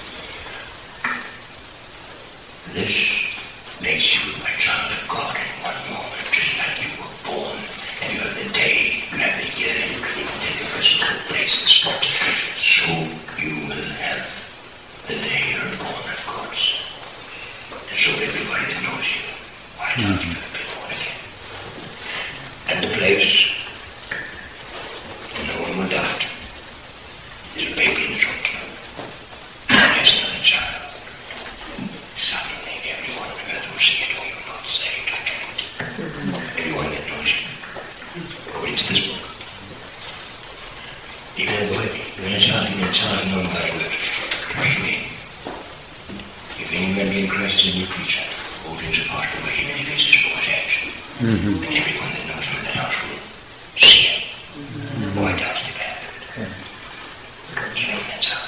This makes you a child of God in one moment, just like you were born. And you have the day, you have the year, and you can even take the person to the place, the spot. So you will have the day you're born, of course. And so everybody that knows you, why don't you be born again? And the place, and no one will doubt, is a baby in the trunk. There's another child. Suddenly everyone on earth will see it, oh, you're not saved, I can't. Everyone that knows you. According to this book. Even a boy, even a child known by the word. Trust me. If any man be in Christ is a new creature, all things are passed away, even if it's his boy's age. And everyone that knows him in the house will see him. Boy doubts the bad. You know that's how.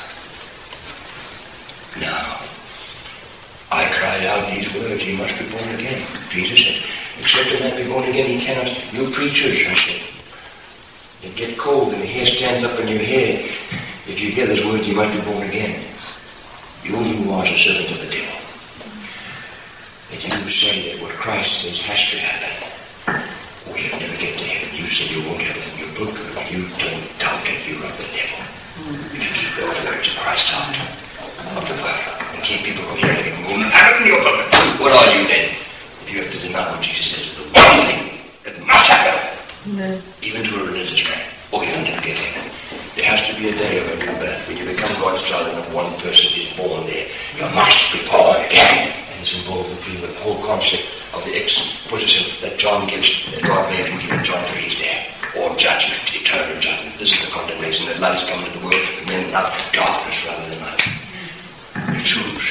Now, I cried out these words, he must be born again. Jesus said, except a man be born again, he cannot. You preachers, I said, you get cold and the hair stands up in your hair. If you hear this word, you must be born again. You are a servant of the devil. If you say that what Christ says has to happen, or you'll never get to heaven, you say you won't have it in your book, but you don't doubt it, you're of the devil. If you keep those words of Christ out of the word and keep people from hearing it and have it in your book. What are you then? If you have to deny what Jesus says is the one thing that must happen, even to a religious man, or you'll never get in. There has to be a day of a new birth when you become God's child and one person is born there. You must be born again. And it's involved with the whole concept of the exposition that John gives, that God made him give in John 3 is there. Or judgment, eternal judgment. This is the condemnation that light has come into the world, but men love darkness rather than light. You choose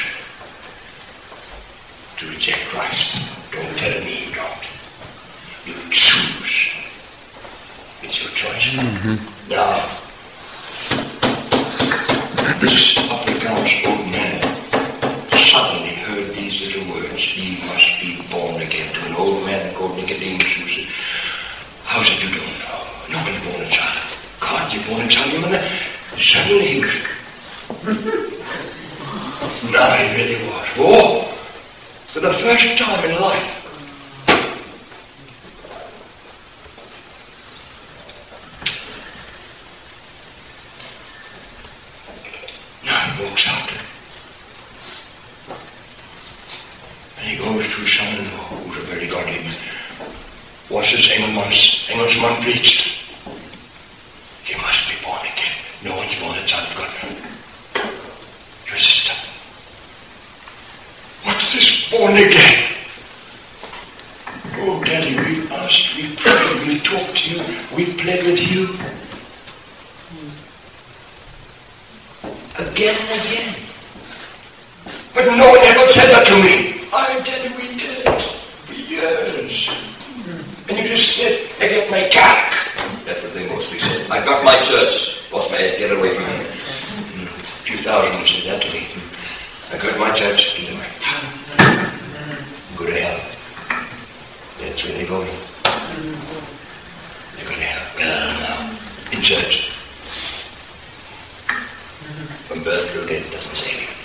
to reject Christ. Don't tell me you don't. You choose. It's your choice. Now, this Afrikaans old man suddenly heard these little words, "Ye must be born again," to an old man called Nicodemus, who said, "How's it you don't know? Nobody born a child. God, you're born a child." Suddenly he was... No, he really was. Oh, for the first time in life. Walks out and he goes to his son-in-law, who's a very godly man. What's this Engelsman preached? You must be born again. No one's born a child of God. Your sister. What's this born again? Oh, Daddy, we've asked, we've prayed, we've talked to you, we've pled with you. Again and again. But no one ever said that to me. We did it for years. And you just said, "I got my cock." That's what they mostly said. "I got my church." Lost my head, get away from him. A few thousand said that to me. "I got my church, get away." Go to hell. That's where they're going. They're going to hell. Well, now, in church. From birth till death doesn't save you.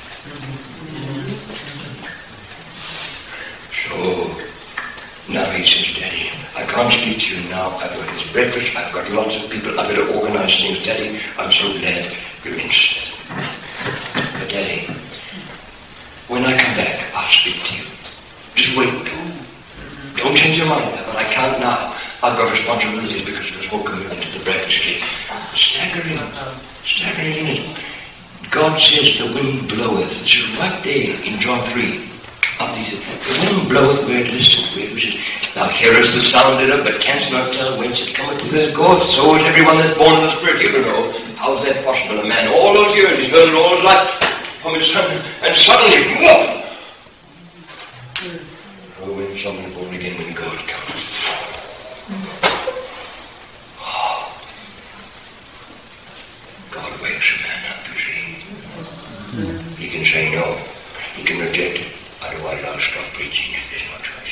So, now he says, "Daddy, I can't speak to you now. I've got this breakfast. I've got lots of people. I've got to organize things. Daddy, I'm so glad you're interested. But Daddy, when I come back, I'll speak to you. Just wait. Don't change your mind, but I can't now. I've got responsibilities because of this whole commitment to the breakfast cake." Staggering, isn't it? God says the wind bloweth. It's right there in John 3. After he says, "The wind bloweth where it listeth, where it wishes. Thou hearest the sound thereof, but canst not tell whence it cometh, whither it goeth. So is everyone that's born of the Spirit." You don't know. How's that possible? A man all those years, he's heard it all his life from his son, and suddenly, whoop! Oh, when someone's born again, when God comes. God wakes a man up, you see. He can say no. He can reject it. Otherwise, I'll stop preaching if there's no choice.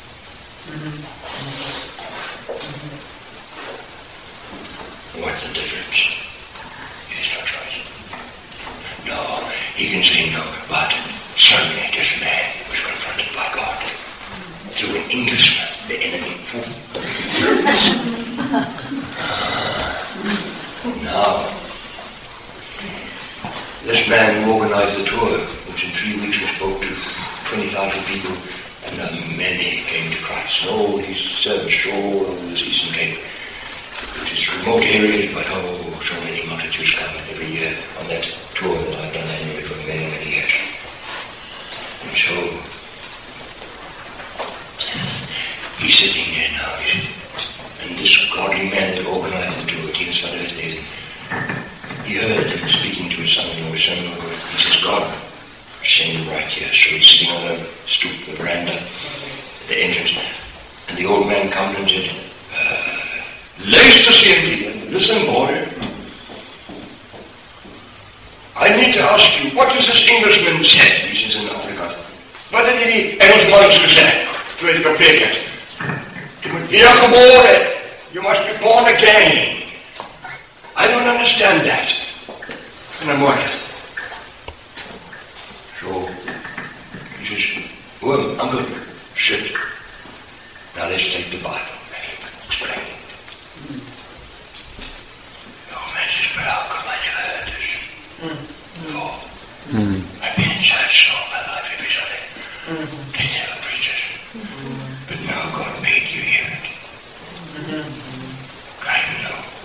What's the difference? There's no choice. No, he can say no, but suddenly this man was confronted by God through an Englishman, the enemy. Now, this man who organized the tour, which in 3 weeks we spoke to 20,000 people, and many came to Christ. All these services all over this Eastern Cape, which is remote areas, but so many multitudes come every year on that tour that I've done annually for many, many years. And so, he's sitting there now, and this godly man that organized the tour, Titus van der Westhuizen, he heard him speaking to his son-in-law. His son-in-law, he says, "God, send him right here." So he's sitting on the stoop, the veranda, at the entrance, and the old man comes and said, "Luister seun, listen boy. I need to ask you, what does this Englishman say?" He says in Afrikaans. "Wat het die Engelsman gesê toe hy gepreek het? Jy moet weergebore. You must be born again. I don't understand that." And I'm worried. So he says, "Well, uncle, sit. Now let's take the Bible and explain it." Oh man says, "But how come I never heard this?"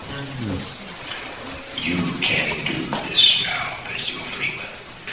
You can do this now as your free will.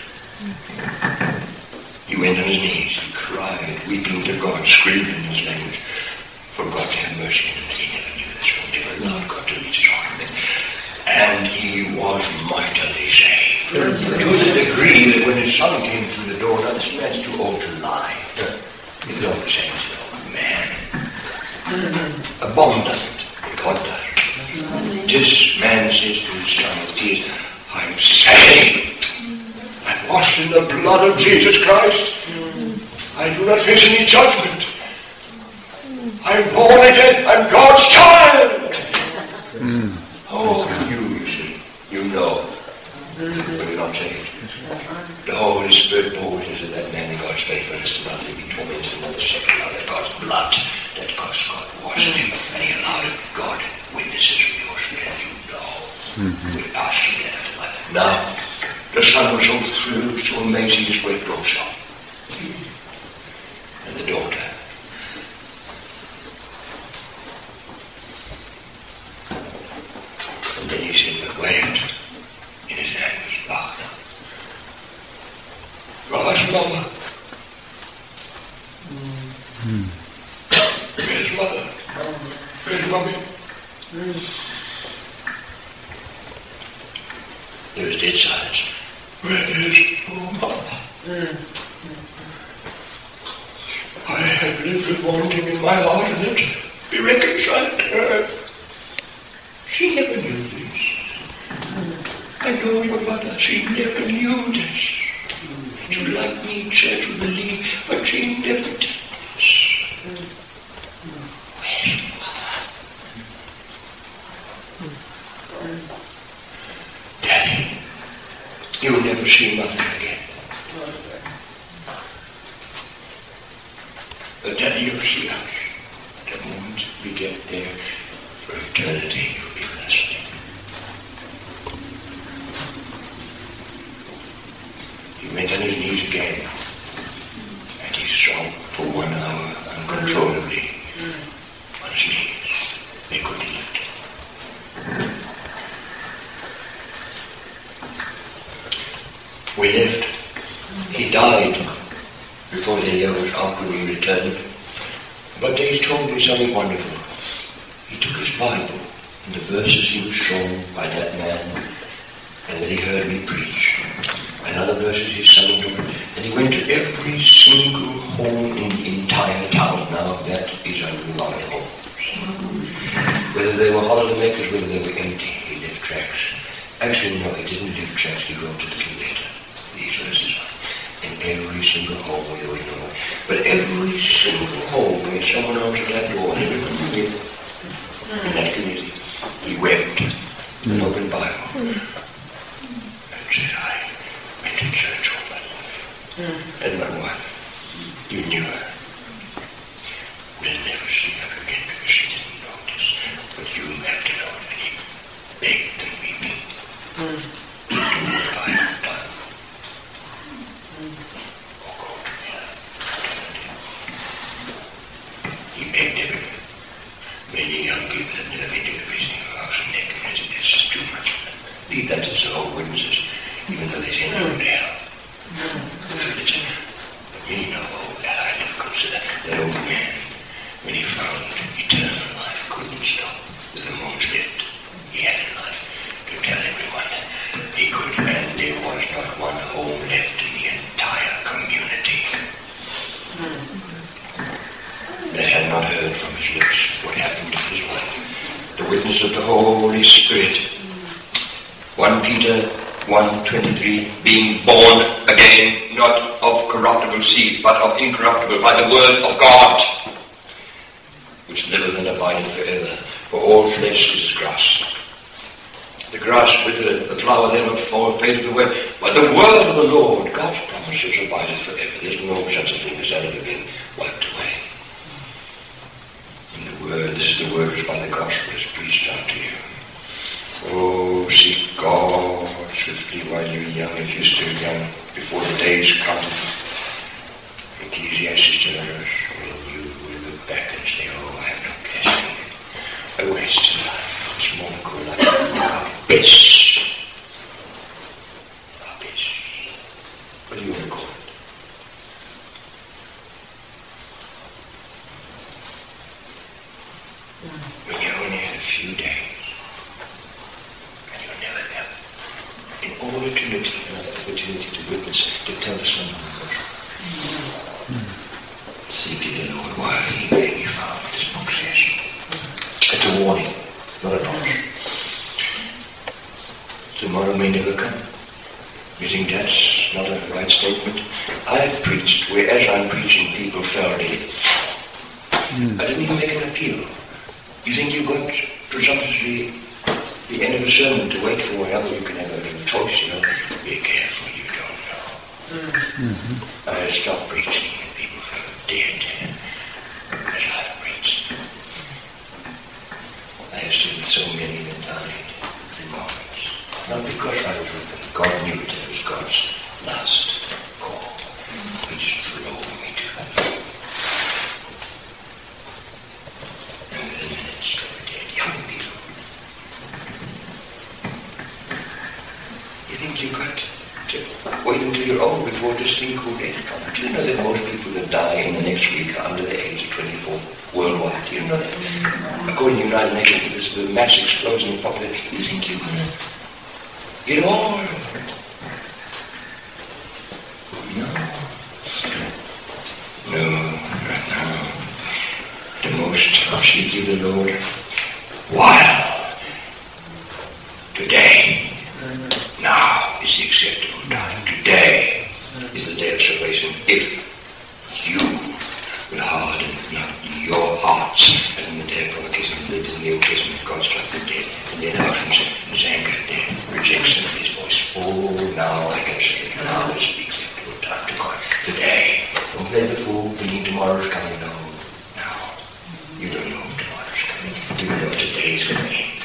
He went on his knees, he cried, weeping to God, screaming in his language, for God to have mercy on him, that he never knew this one, never allowed God to reach his heart. And he was mightily saved. To the degree that when his son came through the door, now this man's too old to lie. He's always saying, oh man, a bomb doesn't, God does. This man says to his son with tears, I'm saved. I'm washed in the blood of Jesus Christ. I do not face any judgment. I'm born again. I'm God's child. Oh, you see, you know, but you're not saved. The Holy Spirit bore witness of that man in God's faithfulness to not be tormented another second. Now that God's blood, that God's God washed him, and he allowed it. God witnesses with your spirit, you know. We pass from death to life. Now, the son was so thrilled, so amazed, he just went close up. And the daughter. And then he said, but wait. In his hand was Wagner. Where's Mama? Where's Mother? Where's Mommy? There was dead silence. Where is Mama? I have lived with wanting in my heart and it be reconciled to her. She never knew this. I know your mother, she never knew this. She liked me in church with believe, but she never did this. Where's Mother? Daddy, you'll never see Mother again. But Daddy, you'll see us. The moment we get there, for eternity, you'll be with us. He went on his knees again, and he sobbed for 1 hour uncontrollably on his knees. They couldn't lift him. We lived. He died before the year was out when we returned. But he told me something wonderful. He took his Bible and the verses he was shown by that man, and then he heard me preach. And other verses he sung to him. And he went to every single home in the entire town. Now that is a lot of homes. Whether they were holiday makers, whether they were empty, he left tracts. Actually, no, he didn't leave tracts. He wrote a little letter. These verses in every single home where there was no one. But every single home where someone answered that door, and everyone knew in that community, he wept with an open Bible and said, I went to church all my life. And my wife, you knew her. We'll never see her again because she didn't notice. But you have to know that he begged and weeping to do what I have done. Or go to hell. He begged everyone. Many young people have never been to a visiting house and they can say this is too much for them. Leave that to the old witnesses, even though they say no to hell. But me know that I never consider that old man, when he found eternal life, couldn't stop with the moments left he had in life to tell everyone he could, and there was not one home left in the entire community that had not heard from his lips what happened to his wife. The witness of the Holy Spirit. 1 Peter 1:23, being born again, not of corruptible seed, but of incorruptible, by the word of God, which liveth and abideth forever. For all flesh is as grass. The grass withereth, the flower thereof fadeth away, but the word of the Lord, God's promises, abideth forever. There's no such a thing as that ever being wiped away. And the word, this is the word which by the gospel is preached unto you. Oh, seek God swiftly while you're young, if you're still young, before the days come. Ecclesiastes tells us, when you will look back and say, oh, I have no blessing. I wasted life. It's want to go like a abyss. Abyss. What do you want to call it? When you only had a few days, and you'll never have, in all eternity, another opportunity to witness, to tell someone about it. Seek ye the Lord while he may be found, this book says. It's a warning, not a promise. Tomorrow may never come. You think that's not a right statement? I've preached, whereas I'm preaching, people fell dead. I didn't even make an appeal. You think you've got presumptuously the end of a sermon to wait for, however you can have a little choice, you know. Be careful, you don't know. I stopped preaching and people fell dead as I've preached. I have seen so many that died within moments. Not because I was with them. God knew it was God's last call. He just drove me to them. And within minutes they were dead, young people. You think you've got to wait until you're old before this thing called death comes? Do you know that most people that die in the next week are under the age of 24 worldwide? Do you know that? According to the United Nations, because of the mass explosion in population, you think you're going to get all of it? No. No, right now. The most I'll seek ye the Lord while today. Now is the acceptable time. Today is the day of salvation. If you will harden not your hearts, as in the day of provocation, that in the Old Testament God struck the dead, and then Husbands his anger dead, rejection of his voice. Oh, now I can say it. Now is the acceptable time to God. Today. Don't play the fool, thinking tomorrow's coming. No. Now. You don't know if tomorrow's coming. You don't know if today's going to end.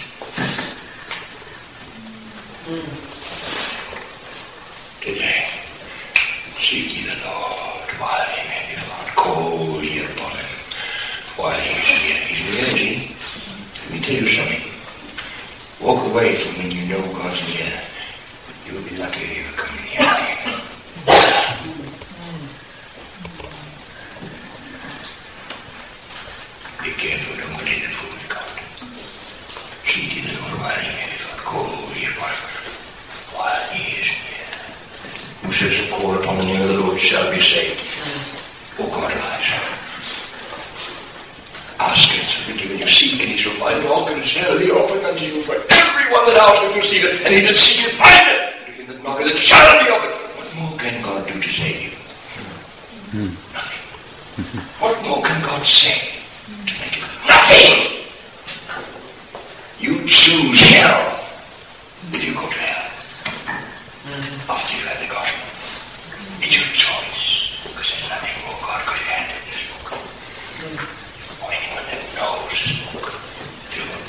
Today, seek ye the Lord while he may be found. Call ye upon him while he is near. He's near, see? Let me tell you something. Walk away from when you know God's near. You'll be lucky if you ever come near again. Be careful, don't play the fool with God. Seek ye the Lord while he may be found. Call ye upon him while he is near. Whosoever shall call upon the name of the Lord shall be saved. Oh, God, Elijah. Ask and it shall be given you. Seek and ye shall find. Knock and it shall be opened unto you. For everyone that asketh receive it, and he that seeketh find it. And to him that knocketh it shall be opened. What more can God do to save you? Nothing. What more can God say to make it? Nothing. You choose hell if you go to hell. After you have the gospel. It's your choice. Because there's nothing more God could add in this book. Or anyone that knows this book. Do it.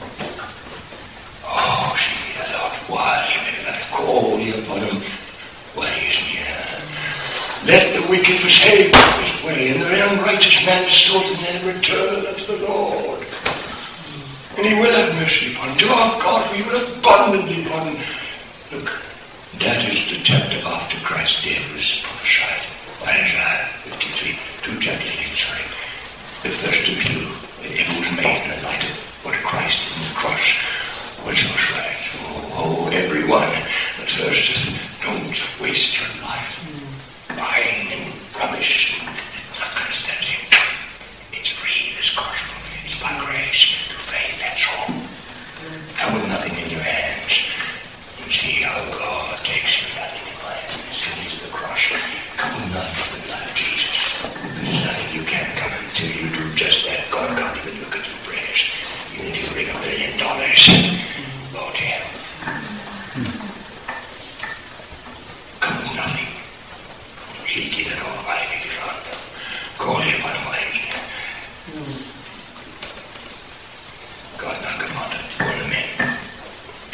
Oh, see the Lord while he may let call ye upon him while he is near. Let the wicked forsake his way, and the unrighteous man's thoughts, and then return unto the Lord. And he will have mercy upon him. To our God, for he will abundantly pardon. Look. That is the chapter after Christ's death was prophesied by Isaiah 53, 2 chapters later, sorry. The first appeal that ever was made in the light of what Christ on the cross was those words. Oh, everyone that thirsteth, don't waste your life buying and rubbish and not going to stand it. It's free, this gospel. It's by grace through faith, that's all. Come with nothing in your hands. See how God takes you nothing in my hand and sends you to the cross. Come with nothing but the blood of Jesus. There's nothing you can come until you do just that. God can't even look at your prayers. Even if you bring $1 billion, go to him. Come with nothing. Seek ye the Lord while he may be found. Call ye upon him while he is near. God not commanded all men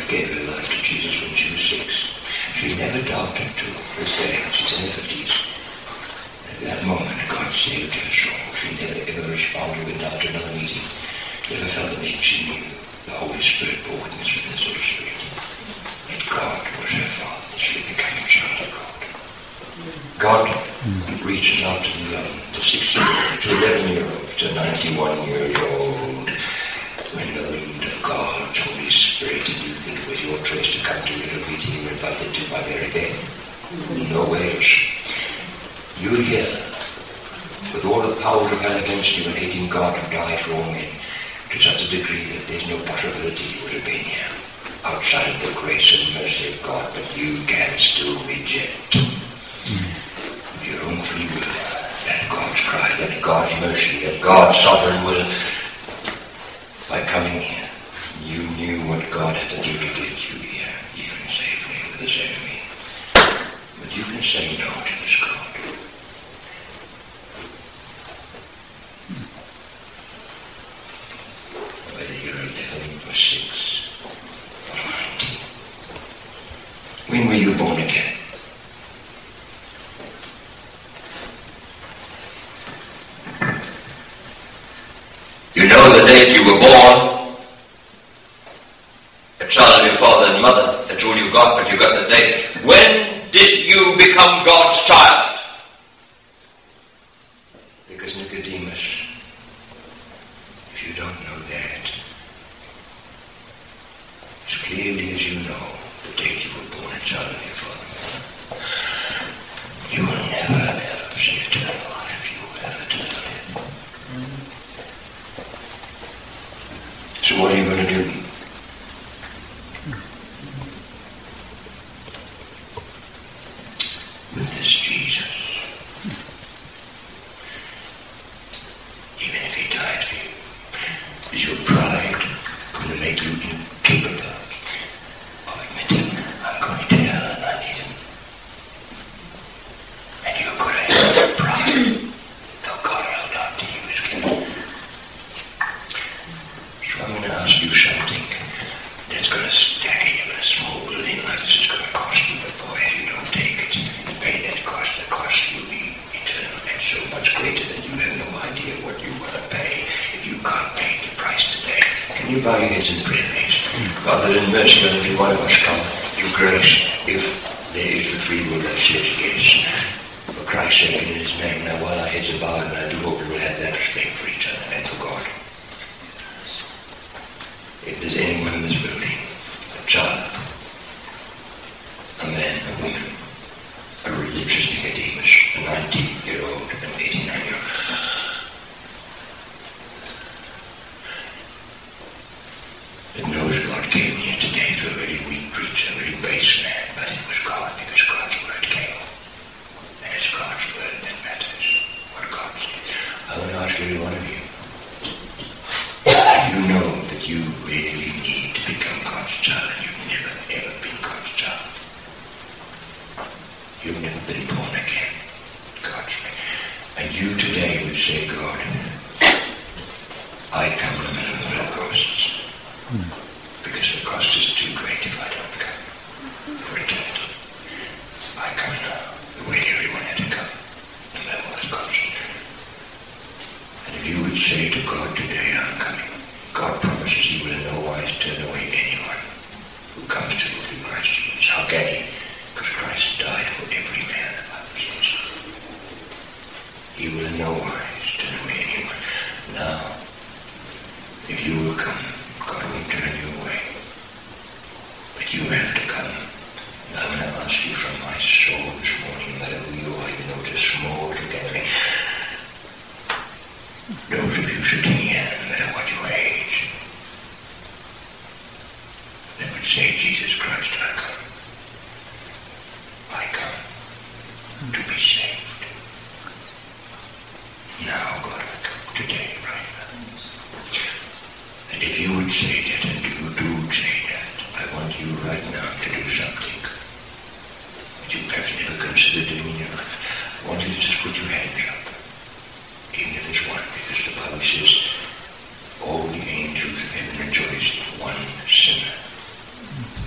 gave her life to Jesus when she was 6. She never doubted to this day. She's in her 50s. At that moment, God saved her soul. She never ever responded when out to another meeting. Never felt the need. She knew the Holy Spirit bore witness with this little spirit. That God was her Father. She became a child of God. God reaches out to the 6-year-old, to 11-year-old, to 91 years old. When the wind of God's Holy Spirit, did you think it was your choice to come to a little meeting you were invited to by Mary Beth? No ways. You're here with all the power of hell against you and hating God who died for all men to such a degree that there's no possibility you would have been here outside of the grace and mercy of God, but you can still reject your own free will, that God's cry, that God's mercy, that God's sovereign will. By coming here, you knew what God had to do to get you here, even safely with his enemy. But you can say no to this God. Whether you're 11 or 6 or 19. When were you born again? You know the date you were born. A child of your father and mother. That's all you got, but you got the date. When did you become God's child? Because Nicodemus, if you don't know that, as clearly as you know the date you were born a child of your father and mother, you will never ever see eternal life if you will ever turn it. So what are you going to do? With this Jesus, even if he died for you, is your pride going to make you incapable of admitting, I'm going to hell and I need him? And you're going to have pride, though God held out to you his gift. So I'm going to ask you something that's going to stagger you in a small building like this. Is going to cost you, but boy, if you don't take it and pay that cost, the cost will be eternal and so much greater that you have no idea what you want to pay if you can't pay the price today. Can you bow your heads in prayer, please? Father, in mercy, let every one of us come to grace if there is the free will that says yes. For Christ's sake and in his name, now while our heads are bowed, and I do hope we will have that respect for each other and for God. If there's anyone in this building, a child, a man, a woman, a religious Nicodemus, a 19-year-old, an 89-year-old, that knows God came here today through a very weak preacher, a very base man, but it was God because God's word came. And it's God's word that matters, what God said. I want to ask every one of you, you know that you really need to become God's child, and you've never ever been God's child. You've never been born again, God's man. And you today would say, God, I come no matter what it costs. Because the cost is too great if I don't come for eternity. I come now, the way everyone had to come, no matter what it costs. And if you would say to God today, I'm coming, God promises he will in no wise turn away anyone who comes to him through Christ Jesus. How can he? Because Christ died for every man, the Bible says. He will in no wise turn away anyone. Now, if you will come, God won't turn you away. But you have to come. And I'm going to ask you from my soul this morning, no matter who you are, even though it's a small gathering, those of you sitting here, no matter what your age, that would say, Jesus Christ, I come. I come to be saved. Now, God, I come today, right now. And if you would say that, and you do say that, I want you right now to do something that you perhaps never considered doing in your life. I want you to just put your hands up. Even if there's one, because the Bible says all the angels of heaven rejoice, one sinner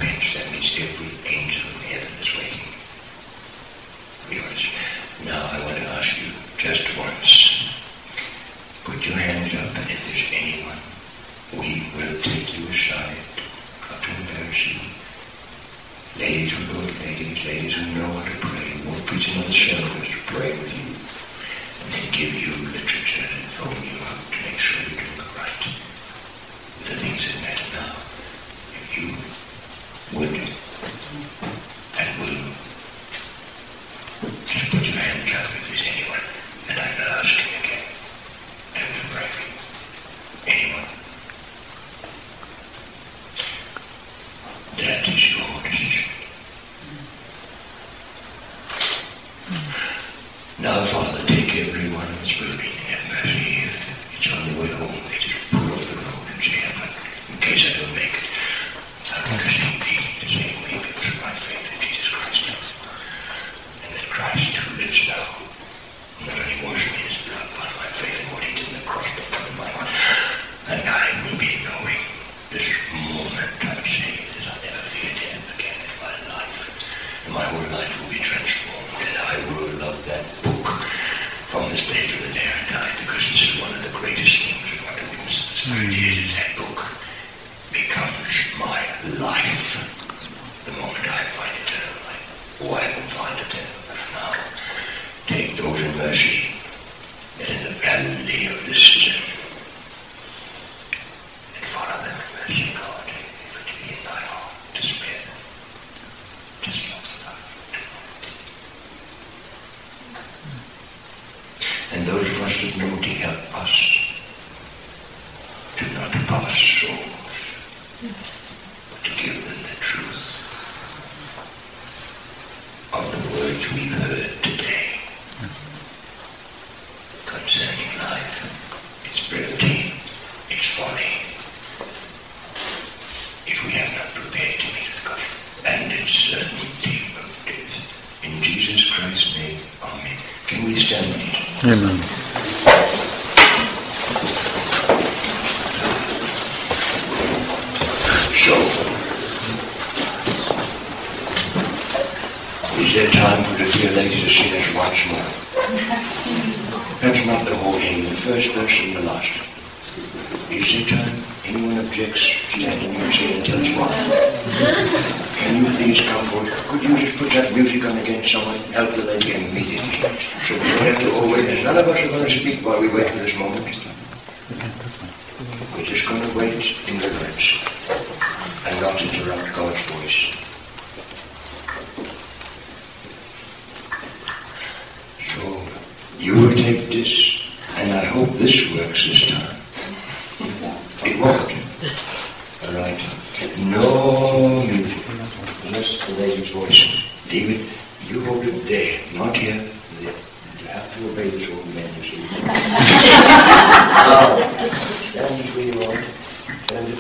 these ladies who know how to pray, won't preach in other shelters to pray with you, and then give you literature and phone you out to make sure you're doing it right with the things that matter now. If you would and will just put your hands up if there's anyone, and I'm not asking again, and to pray for you. Anyone. That is your decision. Now, Father, take everyone that's moving and have mercy. If it's on the way home, they just pull off the road and say, Heaven, in case I don't make it, I want to see thee, the same way through my faith in Jesus Christ. And that Christ who lives now, not only wash me in his blood, but my faith in what he did in the cross will come in my heart. And I will be knowing this moment I'm saved that I'll never fear death again in my life. And my whole life will be transformed, and I will love that book from this day to the day I die, because this is one of the greatest things in my witness of the Spirit is that book becomes my life the moment I find eternal life. Oh, I will find eternal life now. Take those in mercy that in the valley of decision, and follow them in mercy, God, if it be in thy heart to spare them. Just love the life. And those of us that know to help us to not pass souls, but to give them the truth of the words we've heard today concerning life, its brevity, its folly, if we have not prepared to meet with God, and its certainty of death. In Jesus Christ's name, amen. Can we stand, please? Amen. So, is there time for the dear ladies to sing us once more? Perhaps not the whole hymn, the first verse and the last. Is there time? Anyone objects standing here saying, tell us why? Can you please come forward? Could you just put that music on again, someone? Help the lady immediately. So we don't have to all wait. None of us are going to speak while we wait for this moment. We're just going to wait in reverence and not interrupt God's voice. So you will take this, and I hope this works this